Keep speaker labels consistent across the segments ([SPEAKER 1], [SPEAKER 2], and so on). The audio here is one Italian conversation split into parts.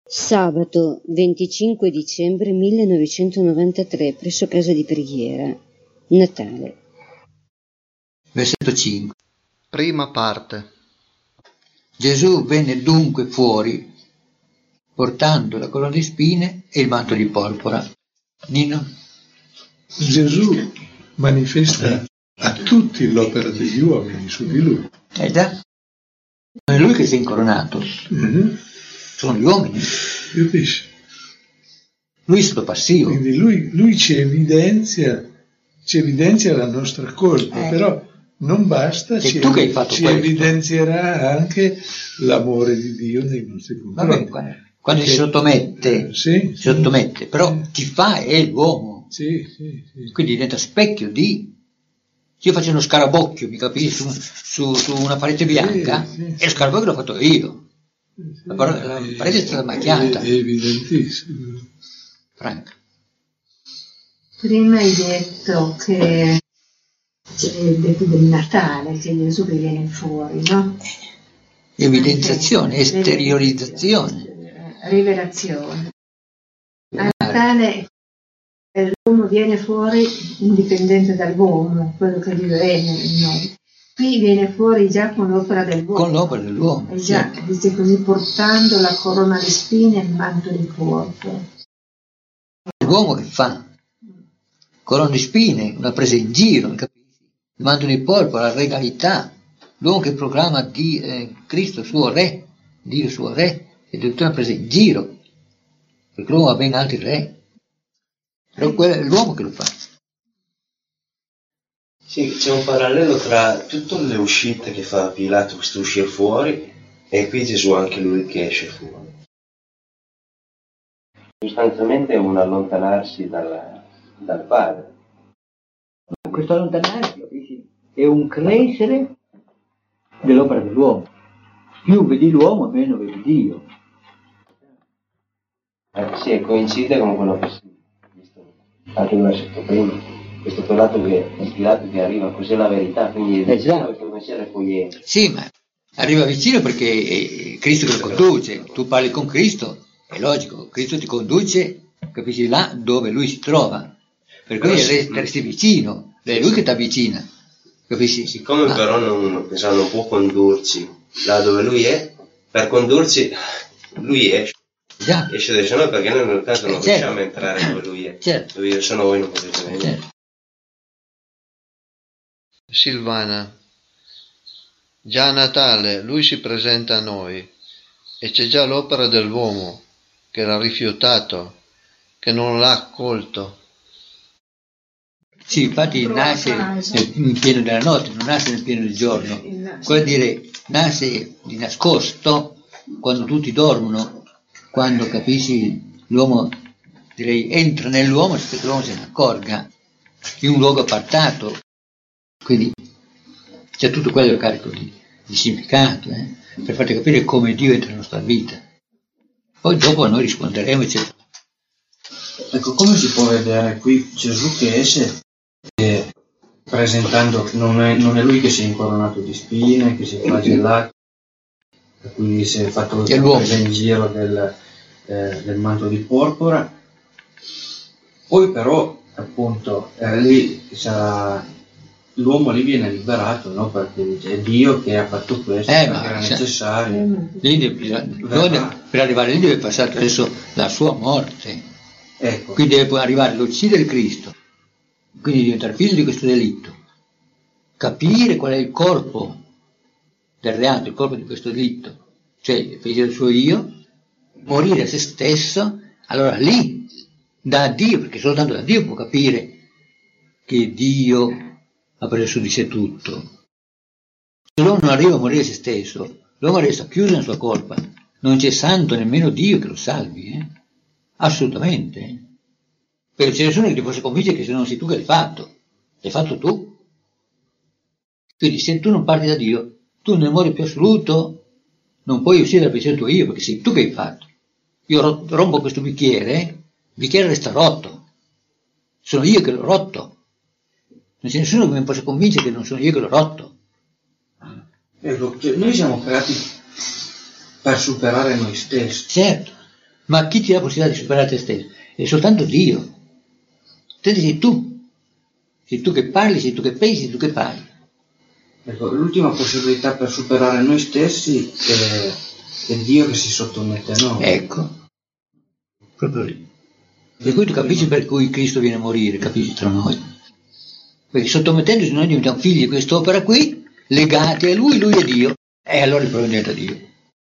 [SPEAKER 1] Sabato 25 dicembre 1993, presso casa di preghiera, Natale.
[SPEAKER 2] Versetto 5.
[SPEAKER 3] Prima parte.
[SPEAKER 2] Gesù venne dunque fuori, portando la corona di spine e il manto di porpora. Nino?
[SPEAKER 4] Gesù manifesta a tutti l'opera degli uomini su di lui.
[SPEAKER 2] Già. Non è lui che si è incoronato. Sono gli uomini.
[SPEAKER 4] Capisci?
[SPEAKER 2] Lui è stato passivo.
[SPEAKER 4] Quindi lui ci evidenzia la nostra colpa, però non basta,
[SPEAKER 2] Sei tu che hai fatto
[SPEAKER 4] ci
[SPEAKER 2] questo.
[SPEAKER 4] evidenzierà anche l'amore di Dio nei nostri confronti.
[SPEAKER 2] Quando si sottomette, però chi fa è l'uomo.
[SPEAKER 4] Sì.
[SPEAKER 2] Quindi diventa specchio di... Se io faccio uno scarabocchio, mi capisci, su una parete bianca, e lo scarabocchio l'ho fatto io. La parete è stata macchiata.
[SPEAKER 4] È evidentissimo.
[SPEAKER 2] Franca.
[SPEAKER 5] Prima hai detto che detto del Natale, che Gesù che viene fuori, no?
[SPEAKER 2] Evidenziazione, esteriorizzazione.
[SPEAKER 5] Rivelazione. A Natale l'uomo viene fuori indipendente dall'uomo, quello che vive in noi. Qui viene fuori già con l'opera dell'uomo.
[SPEAKER 2] Con l'opera dell'uomo.
[SPEAKER 5] Già, dice così, portando la corona di spine e il manto di porpora.
[SPEAKER 2] L'uomo che fa? Corona di spine, una presa in giro, capisci? Il manto di porpora, la regalità. L'uomo che proclama di Cristo suo re, Dio suo re, è tutta una presa in giro. Perché l'uomo ha ben altri re. Però è l'uomo che lo fa.
[SPEAKER 6] Sì, c'è un parallelo tra tutte le uscite che fa Pilato, questo uscire fuori, e qui Gesù anche lui che esce fuori. Sostanzialmente è un allontanarsi dal Padre.
[SPEAKER 2] Questo allontanarsi, capisci? È un crescere dell'opera dell'uomo. Più vedi l'uomo, meno vedi Dio.
[SPEAKER 6] Sì, coincide con quello che si è visto anche nel versetto prima. Questo Pilato che arriva, cos'è la verità, quindi questo pensiero poi entra.
[SPEAKER 2] Sì, ma arriva vicino perché è Cristo che lo conduce. Tu parli con Cristo, è logico, Cristo ti conduce, capisci, là dove lui si trova. Per cui resti vicino, è lui che ti avvicina, capisci?
[SPEAKER 6] Siccome però non può condurci là dove lui è, per condurci lui esce.
[SPEAKER 2] Già.
[SPEAKER 6] Esce da noi perché noi nel caso non riusciamo a entrare dove lui è.
[SPEAKER 2] Certo.
[SPEAKER 6] Dove io sono, voi non potete venire.
[SPEAKER 2] Certo.
[SPEAKER 3] Silvana. Già a Natale lui si presenta a noi e c'è già l'opera dell'uomo che l'ha rifiutato, che non l'ha accolto.
[SPEAKER 2] Sì, infatti nasce nel pieno della notte, non nasce nel pieno del giorno. Vuol dire, nasce di nascosto, quando tutti dormono, quando capisci l'uomo, direi, entra nell'uomo perché l'uomo se ne accorga, in un luogo appartato. Quindi c'è tutto quello carico di significato, per farti capire come Dio entra nella nostra vita. Poi dopo noi risponderemo, eccetera.
[SPEAKER 7] Ecco, come si può vedere qui Gesù che esce presentando, non è lui che si è incoronato di spine, che si è flagellato, per cui si è fatto presa in giro del manto di porpora. Poi però, appunto, lì l'uomo lì viene liberato, no? Perché è Dio che ha fatto questo, perché era necessario.
[SPEAKER 2] Per arrivare lì deve passare attraverso la sua morte.
[SPEAKER 7] Ecco.
[SPEAKER 2] Quindi deve arrivare all'uccidere Cristo, quindi diventare figlio di questo delitto, capire qual è il corpo del reato, il corpo di questo delitto, cioè il pensiero del suo io, morire a se stesso, allora lì, da Dio, perché soltanto da Dio può capire che Dio ha preso su di sé tutto. Se l'uomo non arriva a morire a se stesso, l'uomo resta chiuso nella sua colpa, non c'è santo nemmeno Dio che lo salvi, assolutamente. Perché c'è nessuno che ti possa convincere che se non sei tu che l'hai fatto tu. Quindi se tu non parti da Dio, tu nel modo più assoluto non puoi uscire dal pensiero tuo io, perché sei tu che hai fatto. Io rompo questo bicchiere, il bicchiere resta rotto, sono io che l'ho rotto. Non c'è nessuno che mi possa convincere che non sono io che l'ho rotto.
[SPEAKER 7] Ecco, cioè noi siamo creati per superare noi stessi.
[SPEAKER 2] Certo. Ma chi ti dà la possibilità di superare te stesso? È soltanto Dio. Te sei tu. Sei tu che parli, sei tu che pensi, sei tu che fai.
[SPEAKER 7] Ecco, l'ultima possibilità per superare noi stessi è Dio che si sottomette a noi.
[SPEAKER 2] Ecco. Proprio lì. Per cui tu capisci per cui Cristo viene a morire, capisci, tra noi. Perché sottomettendosi noi diventiamo figli di quest'opera qui, legati a Lui è Dio, e allora il problema diventa Dio.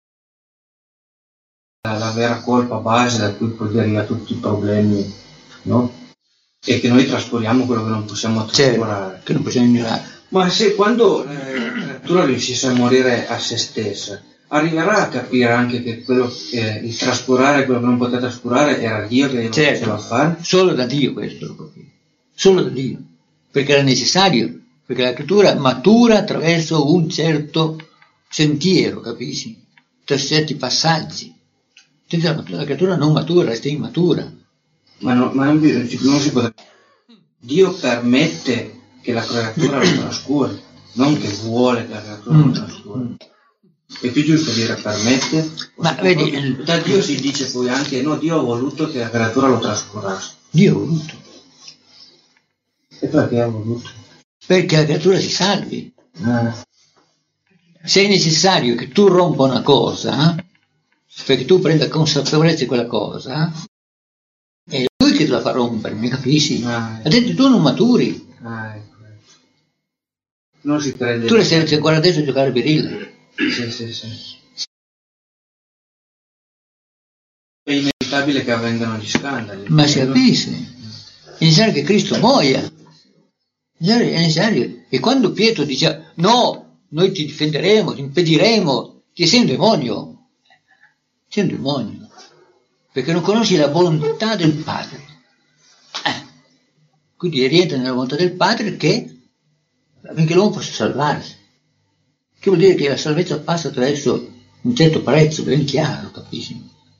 [SPEAKER 7] La vera colpa base da cui poi deriva tutti i problemi, no? È che noi trascuriamo quello che non possiamo trascurare.
[SPEAKER 2] Che non possiamo ignorare.
[SPEAKER 7] Ma se quando la creatura riuscisse a morire a se stessa, arriverà a capire anche che il trascurare quello che non poteva trascurare era Dio che lo faceva fare?
[SPEAKER 2] Solo da Dio questo lo capisco. Solo da Dio. Perché era necessario. Perché la creatura matura attraverso un certo sentiero, capisci? Per certi passaggi. La creatura non matura, resta immatura.
[SPEAKER 7] Ma non si potrebbe. Dio permette che la creatura lo trascuri, non che vuole che la creatura lo trascuri. È più giusto dire permette?
[SPEAKER 2] Ma vedi,
[SPEAKER 7] da Dio si dice poi anche no, Dio ha voluto che la creatura lo trascurasse.
[SPEAKER 2] Dio ha voluto.
[SPEAKER 7] E perché ha voluto?
[SPEAKER 2] Perché la creatura si salvi. Se è necessario che tu rompa una cosa, perché tu prenda consapevolezza di quella cosa, è Lui che te la fa rompere, mi capisci? Ha detto tu non maturi.
[SPEAKER 7] Ecco. Non si crede.
[SPEAKER 2] Tu sei ancora adesso a giocare a birilla.
[SPEAKER 7] Sì. È inevitabile che avvengano gli scandali.
[SPEAKER 2] Ma si capisce. È necessario che Cristo muoia. È necessario. E quando Pietro dice no, noi ti difenderemo, ti impediremo, ti sei un demonio. Sei un demonio. Perché non conosci la volontà del Padre. Quindi rientra nella volontà del Padre affinché l'uomo possa salvarsi. Che vuol dire che la salvezza passa attraverso un certo prezzo, ben chiaro, capisci?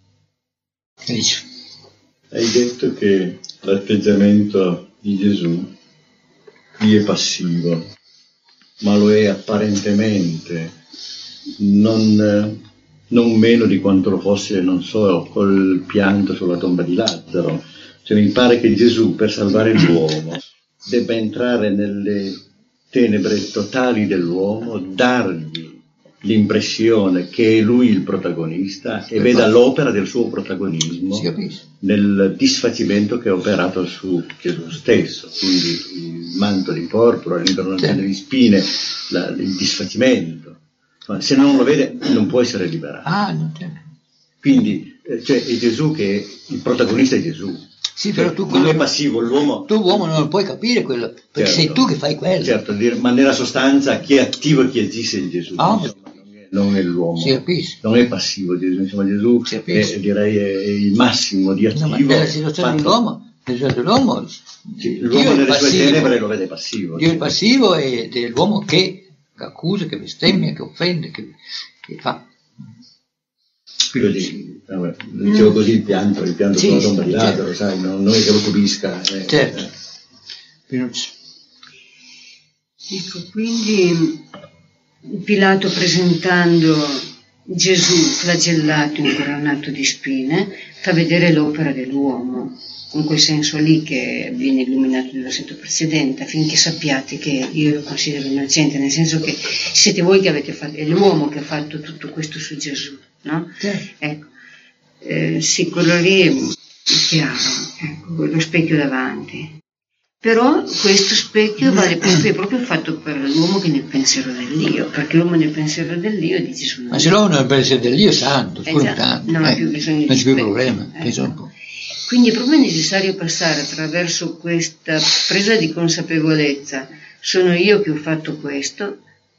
[SPEAKER 8] Hai detto che l'atteggiamento di Gesù qui è passivo, ma lo è apparentemente, non meno di quanto lo fosse, non so, col pianto sulla tomba di Lazzaro. Cioè mi pare che Gesù, per salvare l'uomo, debba entrare nelle tenebre totali dell'uomo, dargli l'impressione che è lui il protagonista e veda l'opera del suo protagonismo nel disfacimento che ha operato su Gesù stesso, quindi il manto di porpora, l'incoronazione di spine, il disfacimento. Ma se non lo vede non può essere liberato. Quindi cioè, è Gesù che è il protagonista, è Gesù.
[SPEAKER 2] Sì, però tu
[SPEAKER 8] non è passivo l'uomo.
[SPEAKER 2] Tu uomo non puoi capire quello, perché sei tu che fai quello.
[SPEAKER 8] Certo, ma nella sostanza chi è attivo e chi agisce è Gesù. Non è l'uomo.
[SPEAKER 2] Si capisce.
[SPEAKER 8] Non è passivo Gesù, insomma Gesù direi è il massimo di attivo.
[SPEAKER 2] No, ma nella situazione dell'uomo, l'uomo
[SPEAKER 8] nelle sue tenebre lo vede passivo.
[SPEAKER 2] Dio è passivo ed è l'uomo che accusa, che bestemmia, che offende, che fa.
[SPEAKER 8] Dicevo così il pianto sulla tomba di Lazzaro, sai, non è che lo subisca.
[SPEAKER 1] Ecco, quindi Pilato, presentando Gesù flagellato, incoronato di spine, fa vedere l'opera dell'uomo, in quel senso lì che viene illuminato nel versetto precedente, affinché sappiate che io lo considero innocente, nel senso che siete voi che avete fatto, è l'uomo che ha fatto tutto questo su Gesù, no? Ecco, sì, quello lì è chiaro, ecco, lo specchio davanti. Però questo specchio vale proprio fatto per l'uomo che è nel pensiero dell'Io, perché l'uomo nel pensiero dell'Io di Gesù.
[SPEAKER 2] Ma se l'uomo nel pensiero dell'Io è santo, tanto,
[SPEAKER 1] non ha più bisogno di
[SPEAKER 2] non c'è più problema.
[SPEAKER 1] Quindi è proprio necessario passare attraverso questa presa di consapevolezza, sono io che ho fatto questo,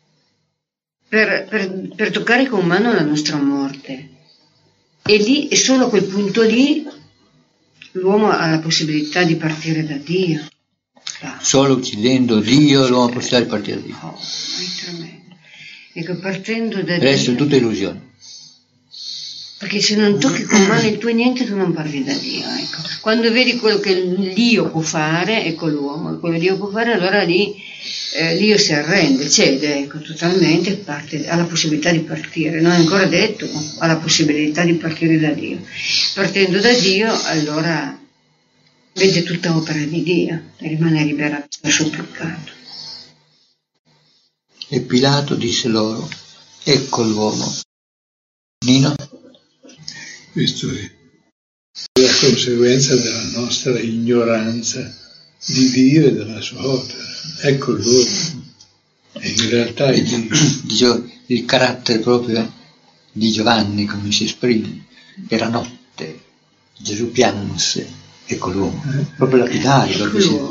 [SPEAKER 1] per toccare con mano la nostra morte. E lì, e solo a quel punto lì, l'uomo ha la possibilità di partire da Dio.
[SPEAKER 2] Solo uccidendo Dio l'uomo può stare partire da Dio.
[SPEAKER 1] È tremendo. Ecco, partendo da
[SPEAKER 2] Dio. Il resto è tutta illusione.
[SPEAKER 1] Perché se non tocchi con mano il tuo niente, tu non parli da Dio. Ecco. Quando vedi quello che Dio può fare, ecco l'uomo, quello che Dio può fare, allora lì Dio si arrende, cede, ecco, totalmente, ha la possibilità di partire. Non è ancora detto, ha la possibilità di partire da Dio. Partendo da Dio, allora vede tutta opera di Dio e rimane liberato dal suo peccato.
[SPEAKER 2] E Pilato disse loro: ecco l'uomo. Nino?
[SPEAKER 4] Questo è la conseguenza della nostra ignoranza di Dio e della sua opera. Ecco l'uomo. E in realtà
[SPEAKER 2] il carattere proprio di Giovanni, come si esprime, era notte, Gesù pianse, ecco l'uomo, proprio lapidario.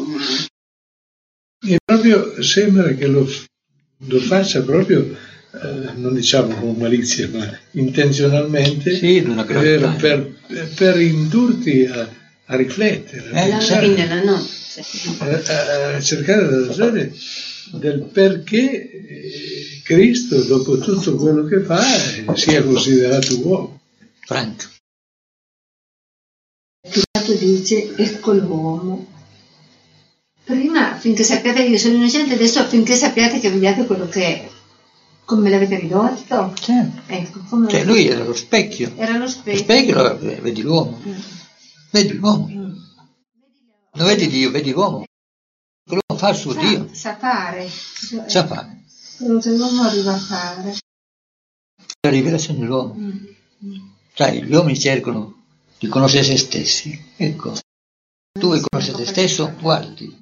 [SPEAKER 4] E proprio sembra che lo faccia proprio, non diciamo con malizia, ma intenzionalmente,
[SPEAKER 2] sì,
[SPEAKER 4] per indurti a riflettere, a pensare,
[SPEAKER 1] nella notte.
[SPEAKER 4] a cercare la ragione del perché Cristo, dopo tutto quello che fa, sia considerato uomo.
[SPEAKER 2] Franco.
[SPEAKER 5] Pilato dice: ecco l'uomo. Prima, finché sappiate che io sono innocente, adesso affinché sappiate che vediate quello che è. Come l'avete ridotto?
[SPEAKER 2] Certo.
[SPEAKER 5] Ecco,
[SPEAKER 2] Lui era lo specchio.
[SPEAKER 5] Era lo specchio.
[SPEAKER 2] Lo specchio, vedi l'uomo. Vedi l'uomo. Non vedi Dio, vedi l'uomo. L'uomo fa il suo Dio.
[SPEAKER 5] Sa fare.
[SPEAKER 2] Sa fare.
[SPEAKER 5] Quello che l'uomo arriva a fare.
[SPEAKER 2] La rivelazione dell'uomo. Sai, gli uomini cercano di conoscere se stessi. Ecco. Tu vuoi conoscere te stesso? Guardi.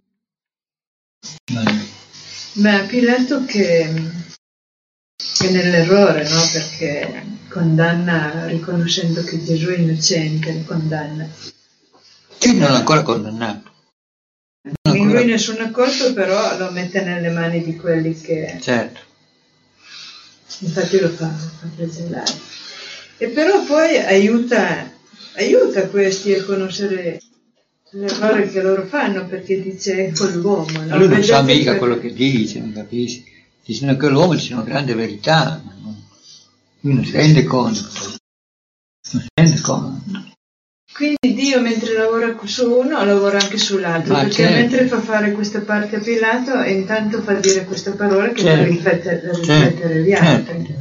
[SPEAKER 9] Beh, Pilato che è nell'errore, no? Perché condanna riconoscendo che Gesù è innocente, lo condanna.
[SPEAKER 2] Sì, non è ancora condannato.
[SPEAKER 9] In lui nessun colpo, però lo mette nelle mani di quelli che...
[SPEAKER 2] Certo.
[SPEAKER 9] Infatti lo fa flagellare. E però poi aiuta questi a conoscere l'errore che loro fanno, perché dice ecco l'uomo.
[SPEAKER 2] Ma lui non sa mica quello che dice, non capisci? Dicono che l'uomo dice una grande verità, ma lui non si rende conto. Non si rende conto.
[SPEAKER 9] Quindi Dio, mentre lavora su uno, lavora anche sull'altro, perché
[SPEAKER 2] certo.
[SPEAKER 9] Mentre fa fare questa parte a Pilato, e intanto fa dire questa parola che fa riflettere gli altri.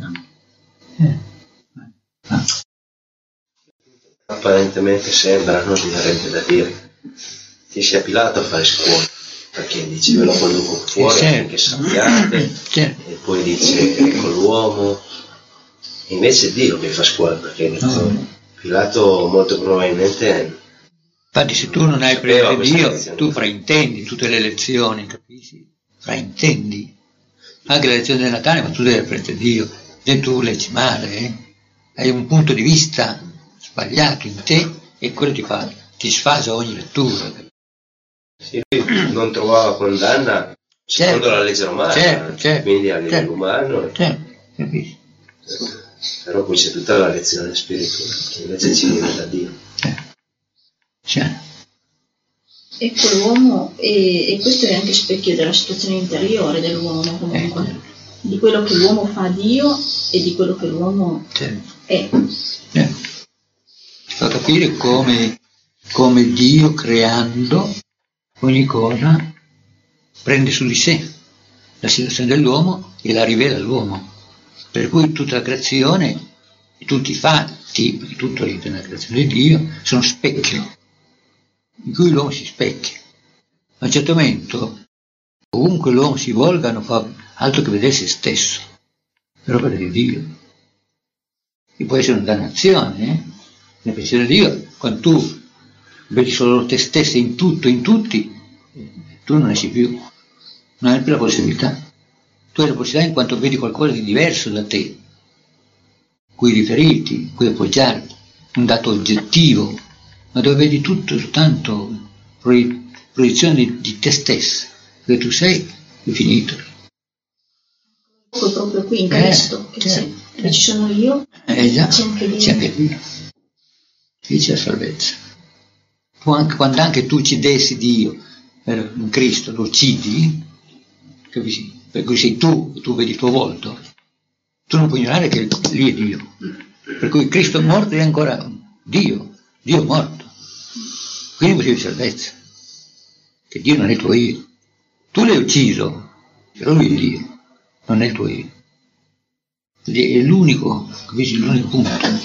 [SPEAKER 6] Apparentemente sembra, non verrebbe da dire che sia Pilato a fare scuola, perché dice ve lo conduco fuori affinché sappiate, e poi dice ecco l'uomo, e invece è Dio che fa scuola, perché Pilato molto probabilmente...
[SPEAKER 2] Infatti se tu non hai preso Dio, tu fraintendi tutte le lezioni, capisci? Fraintendi. Anche le lezioni del Natale, ma tu devi prendere Dio. Se tu leggi male, hai un punto di vista sbagliato in te e quello ti sfasa ogni lettura.
[SPEAKER 6] Sì, lui non trovava condanna secondo la legge romana, quindi a livello umano.
[SPEAKER 2] Capisci?
[SPEAKER 6] Però poi c'è tutta la lezione spirituale che invece ci viene da Dio.
[SPEAKER 10] Ecco l'uomo, e questo è anche specchio della situazione interiore dell'uomo, comunque, di quello che l'uomo fa a Dio e di quello che l'uomo è.
[SPEAKER 2] Fa capire come Dio, creando ogni cosa, prende su di sé la situazione dell'uomo e la rivela all'uomo. Per cui tutta la creazione, tutti i fatti, tutto all'interno della creazione di Dio, sono specchio, in cui l'uomo si specchia. A un certo momento, ovunque l'uomo si volga, non fa altro che vedere se stesso, per opera di Dio. E può essere una dannazione, nel pensiero di Dio, quando tu vedi solo te stesso in tutto, in tutti, tu non esci più, non hai più la possibilità. Tu hai la possibilità in quanto vedi qualcosa di diverso da te, cui riferirti, cui appoggiarti, un dato oggettivo, ma dove vedi tutto soltanto proiezione di te stesso, che tu sei, è finito.
[SPEAKER 10] Proprio qui in Cristo, che ci sono io,
[SPEAKER 2] già,
[SPEAKER 10] c'è anche Dio.
[SPEAKER 2] C'è anche Dio. Lì c'è la salvezza. Quando anche tu uccidessi Dio in Cristo, lo uccidi, capisci? Per cui sei tu vedi il tuo volto, tu non puoi ignorare che lì è Dio. Per cui Cristo morto è ancora Dio morto. Quindi motivo di salvezza. Che Dio non è il tuo io. Tu l'hai ucciso, però lui è Dio, non è il tuo io. Quindi è l'unico punto.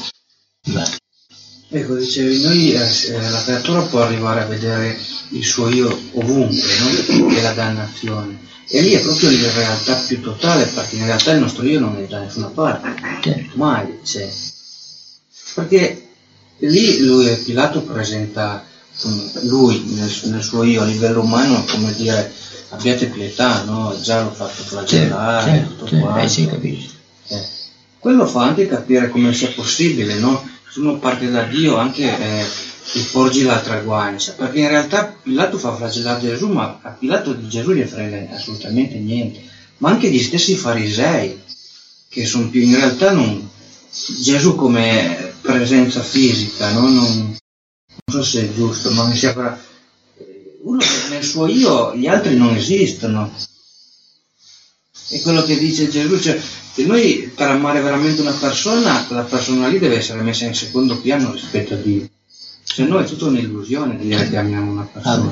[SPEAKER 7] Ecco, dicevi, noi la creatura può arrivare a vedere il suo io ovunque, no? Che è la dannazione. E lì è proprio la realtà più totale, perché in realtà il nostro io non è da nessuna parte, mai c'è. Perché lì Pilato presenta lui nel suo io a livello umano, come dire, abbiate pietà, no? Già l'ho fatto flagellare, tutto quanto.
[SPEAKER 2] Sì, capisci.
[SPEAKER 7] Quello fa anche capire come sia possibile, no? Se uno parte da Dio anche ti porgi l'altra guancia, perché in realtà Pilato fa flagellare Gesù, ma a Pilato di Gesù gli frega assolutamente niente, ma anche gli stessi farisei, che sono più in realtà non Gesù come presenza fisica, no? Non so se è giusto, ma mi sembra uno che nel suo io gli altri non esistono. È quello che dice Gesù, cioè che noi per amare veramente una persona, quella persona lì deve essere messa in secondo piano rispetto a Dio. Se no è tutta un'illusione dire che amiamo una persona.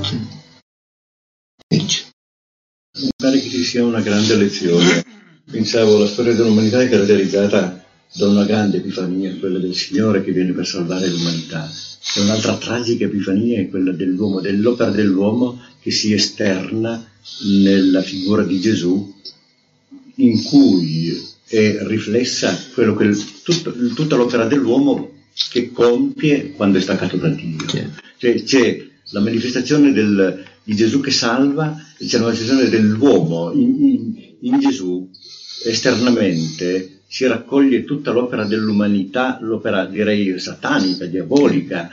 [SPEAKER 8] Mi pare che ci sia una grande lezione. Pensavo la storia dell'umanità è caratterizzata da una grande epifania, quella del Signore che viene per salvare l'umanità. E un'altra tragica epifania è quella dell'uomo, dell'opera dell'uomo che si esterna nella figura di Gesù, in cui è riflessa quello che tutta l'opera dell'uomo che compie quando è staccato da Dio. Cioè, c'è la manifestazione di Gesù che salva, e c'è la manifestazione dell'uomo in Gesù. Esternamente si raccoglie tutta l'opera dell'umanità, l'opera direi satanica, diabolica,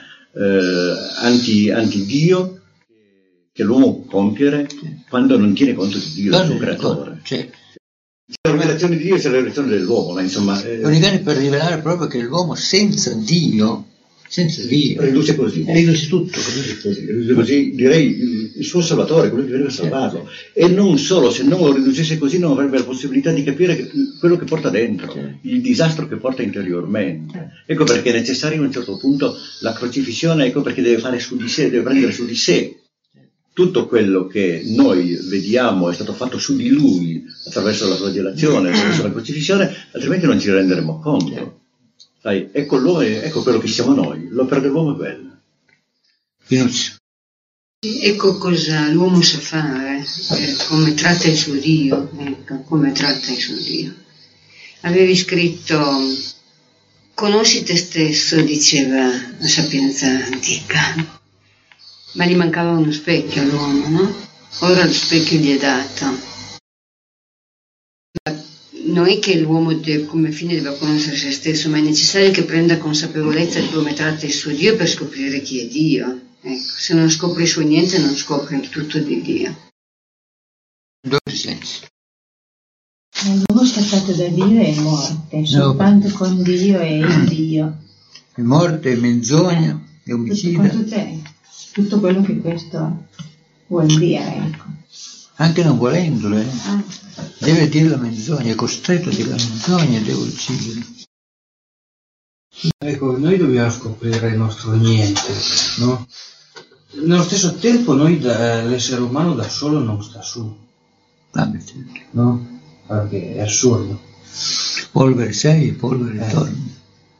[SPEAKER 8] anti-Dio, che l'uomo può compiere quando non tiene conto di Dio, il suo creatore. C'è la rivelazione di Dio e c'è la rivelazione dell'uomo, insomma.
[SPEAKER 2] Non viene per rivelare proprio che l'uomo senza Dio
[SPEAKER 8] riduce così.
[SPEAKER 2] Riduce tutto.
[SPEAKER 8] Riduce così, direi, il suo Salvatore, quello che deve salvarlo. E non solo, se non lo riducesse così non avrebbe la possibilità di capire quello che porta dentro, il disastro che porta interiormente. Ecco perché è necessario a un certo punto la crocifissione, ecco perché deve fare su di sé, deve prendere su di sé tutto quello che noi vediamo è stato fatto su di lui attraverso la flagellazione, attraverso la crocifissione, altrimenti non ci renderemo conto. Sai, ecco quello che siamo noi, l'opera dell'uomo è quella.
[SPEAKER 1] Ecco cosa l'uomo sa fare, come tratta il suo Dio, come tratta il suo Dio. Avevi scritto, conosci te stesso, diceva la sapienza antica. Ma gli mancava uno specchio all'uomo, no? Ora lo specchio gli è dato. Non è che l'uomo come fine deve conoscere se stesso, ma è necessario che prenda consapevolezza di come tratta il suo Dio per scoprire chi è Dio. Ecco, se non scopri su niente non scopri il tutto di Dio.
[SPEAKER 5] L'uomo staccato da Dio è morte, soltanto con Dio è il Dio.
[SPEAKER 2] È morte, è menzogna, è omicidio.
[SPEAKER 5] Tutto quello che questo vuol dire, ecco.
[SPEAKER 2] Anche non volendolo, deve dire la menzogna, è costretto a dire la menzogna e deve uccidere.
[SPEAKER 7] Ecco, noi dobbiamo scoprire il nostro niente, no? Nello stesso tempo l'essere umano da solo non sta su, no? Perché è assurdo.
[SPEAKER 2] Polvere sei e polvere torni.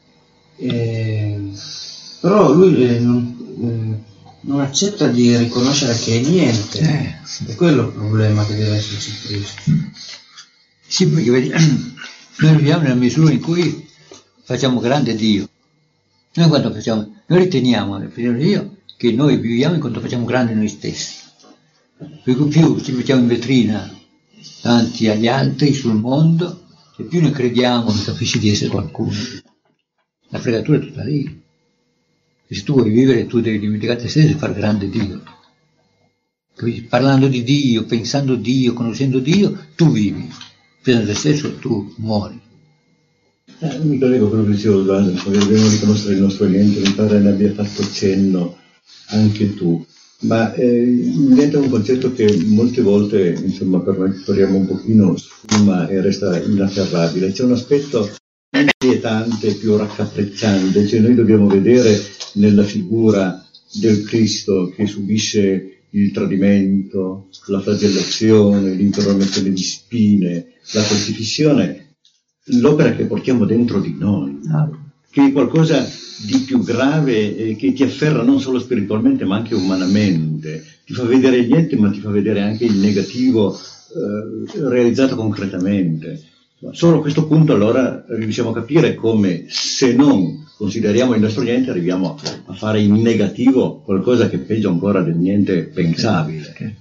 [SPEAKER 7] Però lui non accetta di riconoscere che è niente, è quello il problema che deve esserci Cristo.
[SPEAKER 2] Sì, perché noi viviamo nella misura in cui facciamo grande Dio. Noi riteniamo Dio che noi viviamo in quanto facciamo grande noi stessi. Per cui più ci mettiamo in vetrina davanti agli altri sul mondo, e più ne crediamo che capisci di essere qualcuno. La fregatura è tutta lì. E se tu vuoi vivere, tu devi dimenticare te stesso e fare grande Dio. Quindi, parlando di Dio, pensando Dio, conoscendo Dio, tu vivi. Pensando te stesso, tu muori.
[SPEAKER 8] Mi collego a quello che dicevo Osvaldo, dobbiamo riconoscere il nostro niente, mi pare ne abbia fatto cenno anche tu. Ma diventa un concetto che molte volte, insomma, per noi che corriamo un pochino sfuma e resta inafferrabile. C'è un aspetto inquietante, più raccapricciante, cioè noi dobbiamo vedere nella figura del Cristo che subisce il tradimento, la flagellazione, l'interrogazione di spine, la crocifissione, l'opera che portiamo dentro di noi, che è qualcosa di più grave, che ti afferra non solo spiritualmente ma anche umanamente, ti fa vedere gli enti ma ti fa vedere anche il negativo realizzato concretamente. Solo a questo punto allora riusciamo a capire come, se non consideriamo il nostro niente, arriviamo a fare in negativo qualcosa che è peggio ancora del niente pensabile.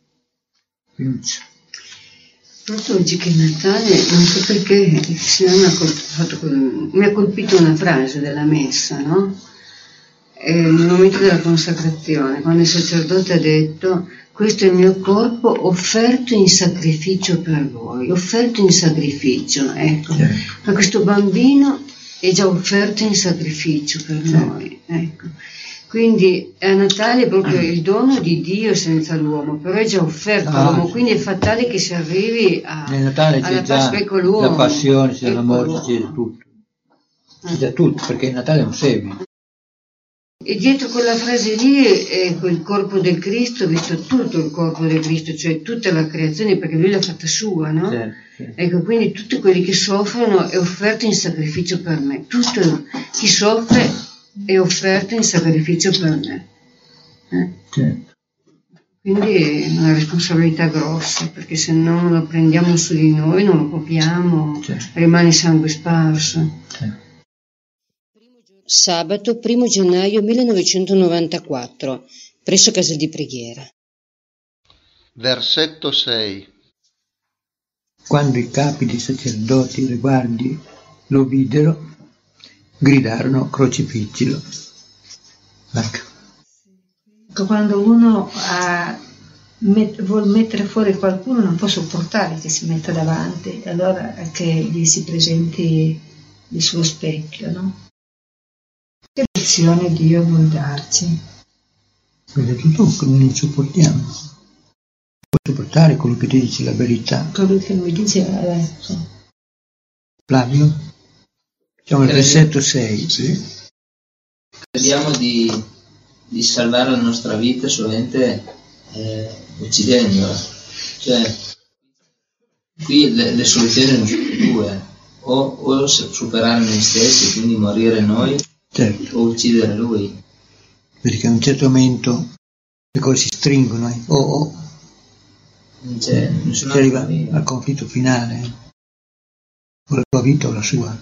[SPEAKER 1] Proprio oggi che è Natale, non so perché, il Signore mi ha colpito una frase della messa, no? Nel momento della consacrazione, quando il sacerdote ha detto: questo è il mio corpo offerto in sacrificio per voi, offerto in sacrificio, ecco. Ma questo bambino è già offerto in sacrificio per noi, ecco. Quindi a Natale è proprio il dono di Dio senza l'uomo, però è già offerto all'uomo, quindi è fatale che si arrivi
[SPEAKER 2] nel Natale
[SPEAKER 1] alla
[SPEAKER 2] c'è
[SPEAKER 1] Pasqua con l'uomo.
[SPEAKER 2] La passione, c'è l'amore, c'è tutto. C'è già tutto, perché il Natale è un seme.
[SPEAKER 1] E dietro quella frase lì è quel corpo del Cristo, visto tutto il corpo del Cristo, cioè tutta la creazione, perché lui l'ha fatta sua, no? Certo. Ecco, quindi tutti quelli che soffrono è offerto in sacrificio per me. Tutto chi soffre è offerto in sacrificio per me.
[SPEAKER 2] Certo.
[SPEAKER 1] Quindi è una responsabilità grossa, perché se non lo prendiamo su di noi, non lo copiamo, rimane sangue sparso.
[SPEAKER 2] Certo.
[SPEAKER 11] Sabato 1 gennaio 1994, presso casa di preghiera.
[SPEAKER 3] Versetto 6.
[SPEAKER 2] Quando i capi dei sacerdoti e le guardie lo videro, gridarono: crocifiggilo.
[SPEAKER 5] Ecco. Quando uno vuol mettere fuori qualcuno non può sopportare che si metta davanti, allora che gli si presenti il suo specchio, no? Che lezione Dio vuol darci?
[SPEAKER 2] Perché tutto che non sopportiamo. Puoi sopportare quello che ti dice la verità.
[SPEAKER 5] Quello che lui dice adesso.
[SPEAKER 2] Flavio? Siamo al versetto 6.
[SPEAKER 7] Sì. Crediamo di salvare la nostra vita solamente uccidendola. Cioè, qui le soluzioni non sono due. O superare noi stessi, quindi morire noi, certo, o uccidere lui.
[SPEAKER 2] Perché a un certo momento le cose si stringono
[SPEAKER 7] non c'è
[SPEAKER 2] si arriva al conflitto finale, o la tua vita o la sua.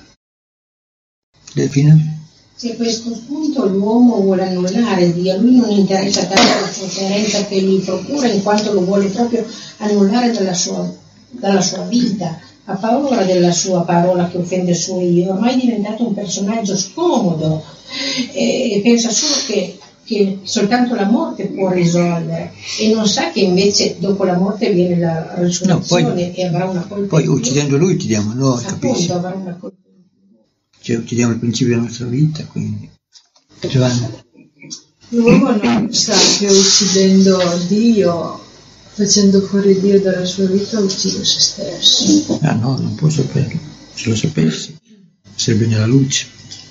[SPEAKER 2] Delfina?
[SPEAKER 12] Se a questo punto l'uomo vuole annullare Dio, a lui non interessa tanto la sofferenza che gli procura, in quanto lo vuole proprio annullare dalla sua vita. Ha paura della sua parola che offende il suo io, ormai è diventato un personaggio scomodo e pensa solo che soltanto la morte può risolvere e non sa che invece dopo la morte viene la risurrezione e avrà una colpa.
[SPEAKER 2] Poi uccidendo lui uccidiamo noi, capisci?
[SPEAKER 12] Appunto, avrà una colpa.
[SPEAKER 2] Cioè uccidiamo il principio della nostra vita, quindi. Giovanna.
[SPEAKER 9] L'uomo non sa che uccidendo Dio, facendo fuori Dio dalla sua vita, uccide se stesso.
[SPEAKER 2] Ah no, non può saperlo. Se lo sapessi, sarebbe nella luce.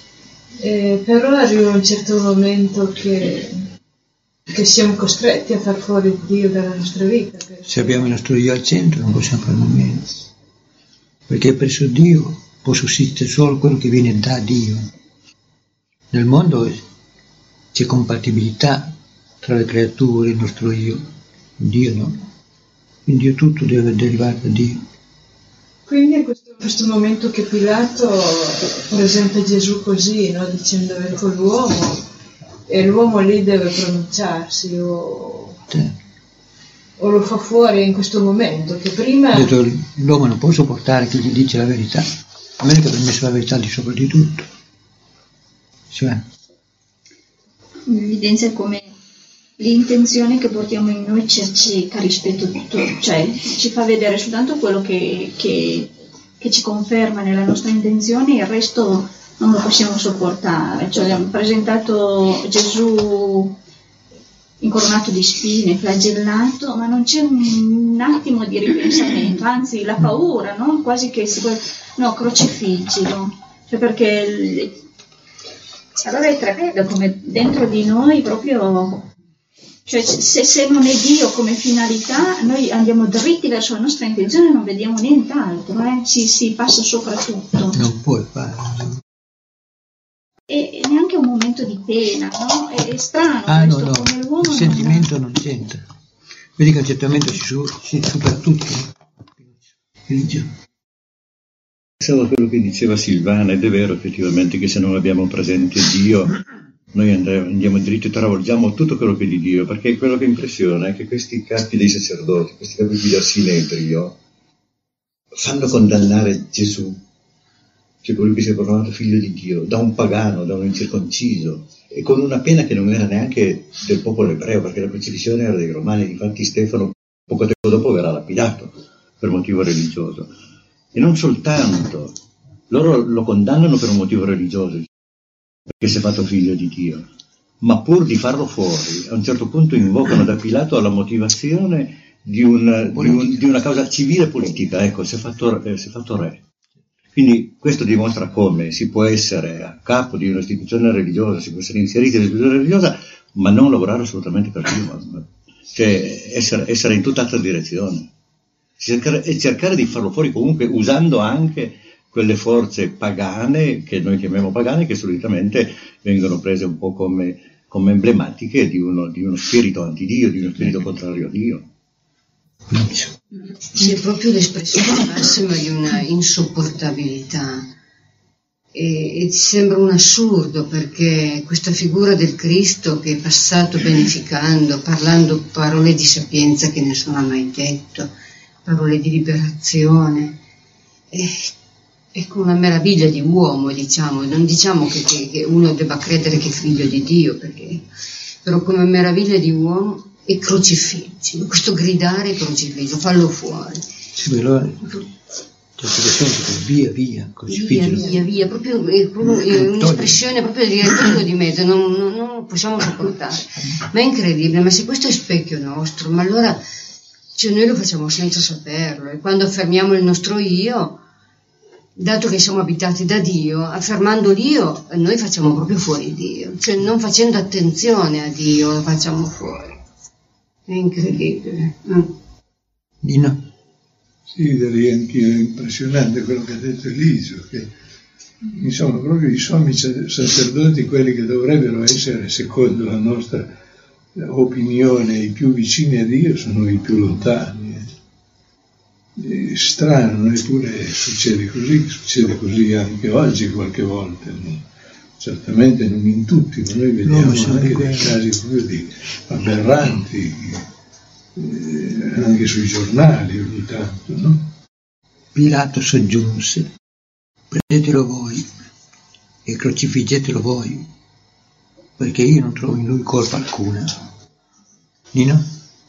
[SPEAKER 9] Però arriva un certo momento che siamo costretti a far fuori Dio dalla nostra vita.
[SPEAKER 2] Se abbiamo il nostro Dio al centro non possiamo farlo meno. Perché presso Dio può sussistere solo quello che viene da Dio. Nel mondo c'è compatibilità tra le creature e il nostro io. Dio no. Quindi Dio tutto deve derivare da Dio.
[SPEAKER 9] Quindi è questo momento che Pilato presenta Gesù così, no? Dicendo ecco l'uomo, e l'uomo lì deve pronunciarsi o lo fa fuori in questo momento, che prima...
[SPEAKER 2] L'uomo non può sopportare chi gli dice la verità, a meno che abbia messo la verità di sopra di tutto. Cioè.
[SPEAKER 10] Evidenzia come l'intenzione che portiamo in noi ci acceca rispetto a tutto, cioè ci fa vedere soltanto quello che ci conferma nella nostra intenzione, il resto non lo possiamo sopportare. Cioè abbiamo presentato Gesù incoronato di spine, flagellato, ma non c'è un attimo di ripensamento, anzi la paura, no? Quasi che no, crocifiggilo. Cioè perché allora è tremendo come dentro di noi proprio, cioè se non è Dio come finalità, noi andiamo dritti verso la nostra intenzione e non vediamo nient'altro, si passa sopra tutto.
[SPEAKER 2] Non puoi fare.
[SPEAKER 10] E neanche un momento di pena, no? È strano questo,
[SPEAKER 2] no.
[SPEAKER 10] Come l'uomo
[SPEAKER 2] Il sentimento non c'entra. Vedi che accettamento si supera tutto.
[SPEAKER 8] Pensavo a quello che diceva Silvana, ed è vero effettivamente che se non abbiamo presente Dio, noi andiamo dritto e travolgiamo tutto quello che è di Dio, perché quello che impressiona è che questi capi dei sacerdoti, questi capi di Sinedrio, fanno condannare Gesù, che colui che si è proclamato figlio di Dio, da un pagano, da un incirconciso, e con una pena che non era neanche del popolo ebreo, perché la crocifissione era dei romani. Infatti Stefano poco tempo dopo verrà lapidato per motivo religioso. E non soltanto, loro lo condannano per un motivo religioso, perché si è fatto figlio di Dio, ma pur di farlo fuori, a un certo punto invocano da Pilato la motivazione di una causa civile e politica. Ecco, si è fatto re. Quindi questo dimostra come si può essere a capo di un'istituzione religiosa, si può essere inseriti in un'istituzione religiosa, ma non lavorare assolutamente per Dio, cioè essere in tutt'altra direzione. Cercare di farlo fuori comunque usando anche quelle forze pagane, che noi chiamiamo pagane, che solitamente vengono prese un po' come emblematiche di uno spirito antidio, di uno spirito contrario a Dio.
[SPEAKER 1] C'è proprio l'espressione massima di una insopportabilità e ti sembra un assurdo, perché questa figura del Cristo che è passato beneficando, parlando parole di sapienza che nessuno ha mai detto, parole di liberazione, è come una meraviglia di uomo, diciamo. Non diciamo che uno debba credere che è figlio di Dio, però come meraviglia di uomo, e crocifiggi, questo gridare crocifiggio, fallo fuori.
[SPEAKER 2] Sì, allora via, crocifiggio.
[SPEAKER 1] Via, proprio un'espressione proprio di rettifico di mezzo, non lo possiamo sopportare. Ma è incredibile, ma se questo è specchio nostro, ma allora noi lo facciamo senza saperlo, e quando affermiamo il nostro io, dato che siamo abitati da Dio, affermando l'io, noi facciamo proprio fuori Dio, cioè non facendo attenzione a Dio lo facciamo fuori. È incredibile.
[SPEAKER 2] Nino?
[SPEAKER 4] Sì, direi anch'io, è impressionante quello che ha detto Eliseo, che insomma proprio i sommi sacerdoti, quelli che dovrebbero essere, secondo la nostra opinione, i più vicini a Dio, sono i più lontani. È strano, eppure succede così anche oggi qualche volta, no? Certamente non in tutti, ma noi vediamo anche dei casi proprio di aberranti, anche sui giornali ogni tanto, no?
[SPEAKER 2] Pilato soggiunse: prendetelo voi e crocifiggetelo voi, perché io non trovo in lui colpa alcuna. Nino?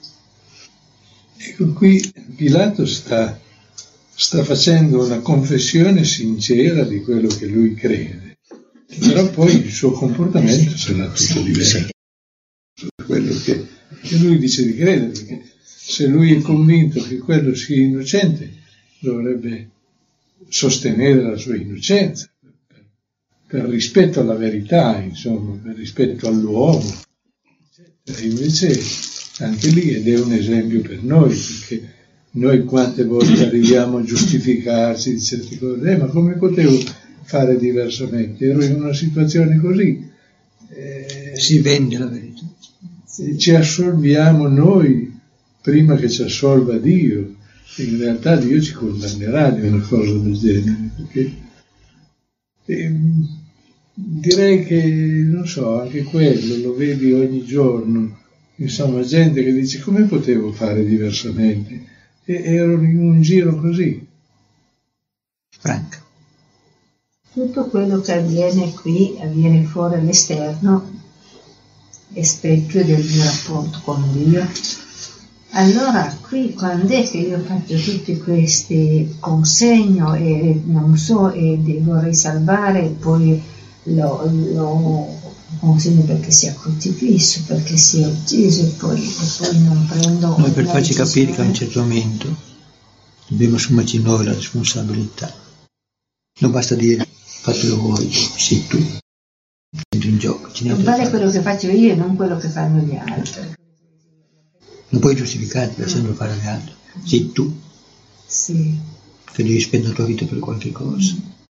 [SPEAKER 4] Ecco, qui Pilato sta facendo una confessione sincera di quello che lui crede. Però poi il suo comportamento sarà tutto diverso da quello che lui dice di credere, perché se lui è convinto che quello sia innocente, dovrebbe sostenere la sua innocenza, per rispetto alla verità, insomma, per rispetto all'uomo. E invece anche lì, ed è un esempio per noi, perché noi quante volte arriviamo a giustificarci di certe cose, ma come potevo fare diversamente? Ero in una situazione così.
[SPEAKER 2] Si vende la verità.
[SPEAKER 4] Ci assolviamo noi prima che ci assolva Dio. In realtà Dio ci condannerà di una cosa del genere. Perché, direi che, non so, anche quello lo vedi ogni giorno. Insomma, gente che dice: come potevo fare diversamente? E ero in un giro così.
[SPEAKER 2] Franca.
[SPEAKER 5] Tutto quello che avviene qui avviene fuori all'esterno, è specchio del mio rapporto con Dio. Allora qui quando è che io faccio tutti questi consegno e non so, e vorrei salvare, poi lo consegno perché sia crocifisso, perché sia ucciso, e poi non prendo.
[SPEAKER 2] Noi per farci capire che a un certo momento dobbiamo assumerci noi la responsabilità. Non basta dire fatelo voi, sì, tu. Entri in gioco.
[SPEAKER 5] Non vale quello che faccio io e non quello che fanno gli altri.
[SPEAKER 2] Non puoi giustificarti per sempre fare gli altri. Sì, tu.
[SPEAKER 5] Sì.
[SPEAKER 2] Che devi spendere la tua vita per qualche cosa.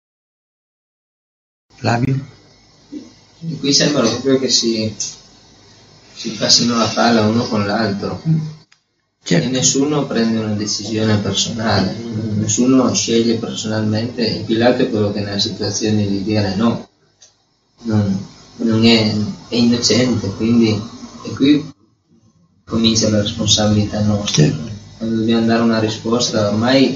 [SPEAKER 2] Flavio?
[SPEAKER 7] E qui sembra proprio che si passino la palla uno con l'altro.
[SPEAKER 2] Certo.
[SPEAKER 7] E nessuno prende una decisione personale, nessuno sceglie personalmente. E Pilato è quello che nella situazione di dire no, non è innocente, quindi e qui comincia la responsabilità nostra.
[SPEAKER 2] Certo.
[SPEAKER 7] Quando dobbiamo dare una risposta ormai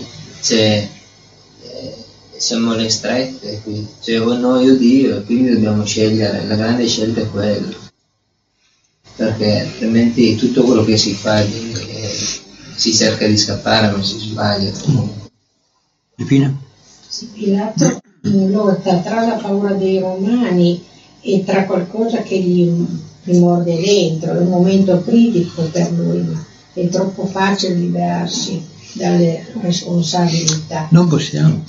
[SPEAKER 7] siamo alle strette qui, cioè o noi o Dio, e quindi dobbiamo scegliere. La grande scelta è quella, perché altrimenti tutto quello che si fa si cerca di scappare ma si sbaglia comunque.
[SPEAKER 2] Infine?
[SPEAKER 12] Sì, Pilato lotta tra la paura dei romani e tra qualcosa che gli morde dentro. È un momento critico per lui, ma è troppo facile liberarsi dalle responsabilità.
[SPEAKER 2] Non possiamo.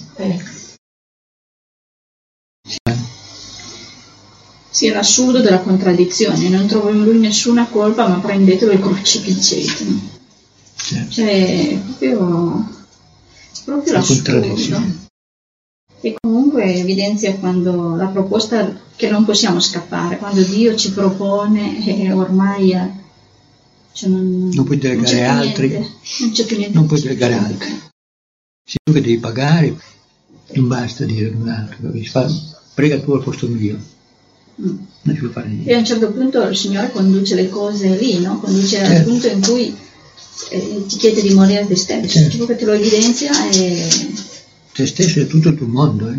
[SPEAKER 10] Sì, è l'assurdo della contraddizione, non trovo in lui nessuna colpa, ma prendetelo e crocipicetelo.
[SPEAKER 2] Certo.
[SPEAKER 10] Cioè, proprio l'assurdo. E comunque evidenzia quando la proposta che non possiamo scappare, quando Dio ci propone e ormai cioè non
[SPEAKER 2] puoi delegare altri,
[SPEAKER 10] non c'è più niente.
[SPEAKER 2] Non puoi delegare altri. Se tu che devi pagare, non basta dire un altro, prega tu al posto mio. Non ci puoi fare niente.
[SPEAKER 10] E a un certo punto il Signore conduce le cose lì, no? Conduce al punto in cui ti chiede di morire a te stesso, certo. Tipo che te lo evidenzia e...
[SPEAKER 2] Te stesso è tutto il tuo mondo,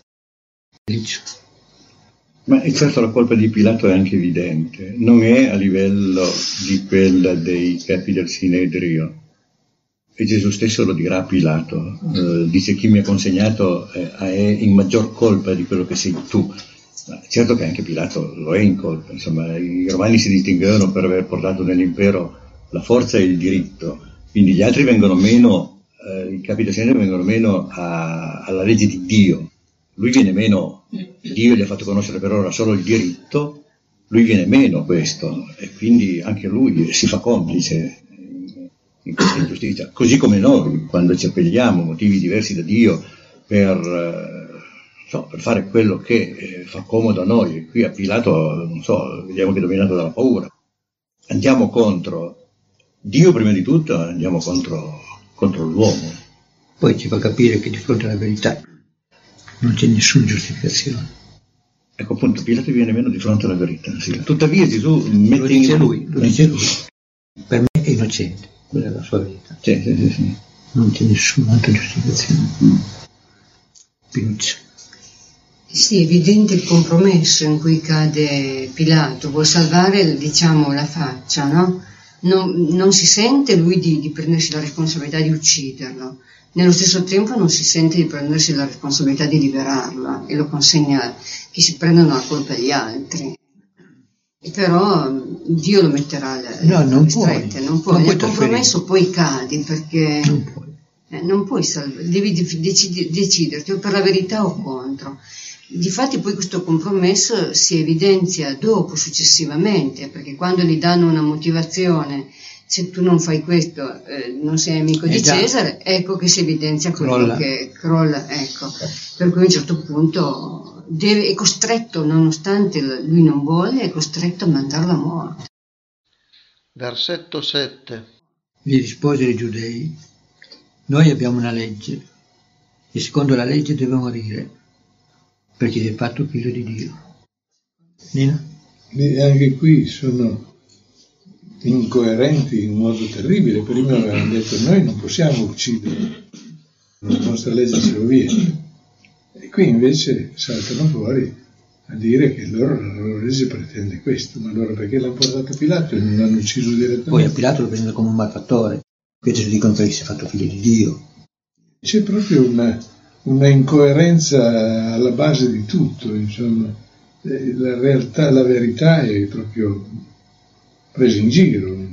[SPEAKER 8] Ma certo la colpa di Pilato è anche evidente, non è a livello di quella dei capi del Sinedrio. E Gesù stesso lo dirà a Pilato, dice chi mi ha consegnato è in maggior colpa di quello che sei tu. Ma certo che anche Pilato lo è in colpa, insomma i romani si distinguevano per aver portato nell'impero la forza e il diritto, quindi gli altri vengono meno, i capi del Sinedrio vengono meno alla legge di Dio. Lui viene meno, Dio gli ha fatto conoscere per ora solo il diritto, lui viene meno questo e quindi anche lui si fa complice in questa ingiustizia, così come noi quando ci appelliamo motivi diversi da Dio per fare quello che fa comodo a noi. E qui a Pilato, vediamo che è dominato dalla paura. Andiamo contro Dio prima di tutto, andiamo contro l'uomo.
[SPEAKER 2] Poi ci fa capire che di fronte alla verità non c'è nessuna giustificazione.
[SPEAKER 8] Ecco appunto, Pilato viene meno di fronte alla verità. Sì. Tuttavia Gesù mette
[SPEAKER 2] lo dice lui. Per me è innocente, quella è la sua verità.
[SPEAKER 8] Sì.
[SPEAKER 2] Non c'è nessuna altra giustificazione. Pinuccio.
[SPEAKER 1] Sì, è evidente il compromesso in cui cade Pilato, vuol salvare, la faccia, no? Non si sente lui di prendersi la responsabilità di ucciderlo, nello stesso tempo non si sente di prendersi la responsabilità di liberarlo e lo consegna che si prendono la colpa gli altri. E però Dio lo metterà alle strette, non puoi. Nel compromesso poi cadi perché non puoi salvare, devi deciderti o per la verità o contro. Difatti poi questo compromesso si evidenzia successivamente, perché quando gli danno una motivazione, se tu non fai questo non sei amico di Cesare, ecco che si evidenzia quello che crolla, ecco. Per cui a un certo punto è costretto, nonostante lui non voglia, è costretto a mandarlo a morte.
[SPEAKER 3] Versetto 7.
[SPEAKER 2] Gli risposero i giudei: noi abbiamo una legge e secondo la legge deve morire perché si è fatto figlio di Dio. Nina?
[SPEAKER 4] E anche qui sono incoerenti in modo terribile. Prima avevano detto noi non possiamo uccidere, la nostra legge ce lo vieta, e qui invece saltano fuori a dire che la loro legge pretende questo. Ma allora perché l'hanno portato a Pilato e non l'hanno ucciso direttamente?
[SPEAKER 2] Poi a Pilato lo prendono come un malfattore, invece dicono che si è fatto figlio di Dio.
[SPEAKER 4] C'è proprio una incoerenza alla base di tutto, insomma. La realtà, la verità è proprio presa in giro,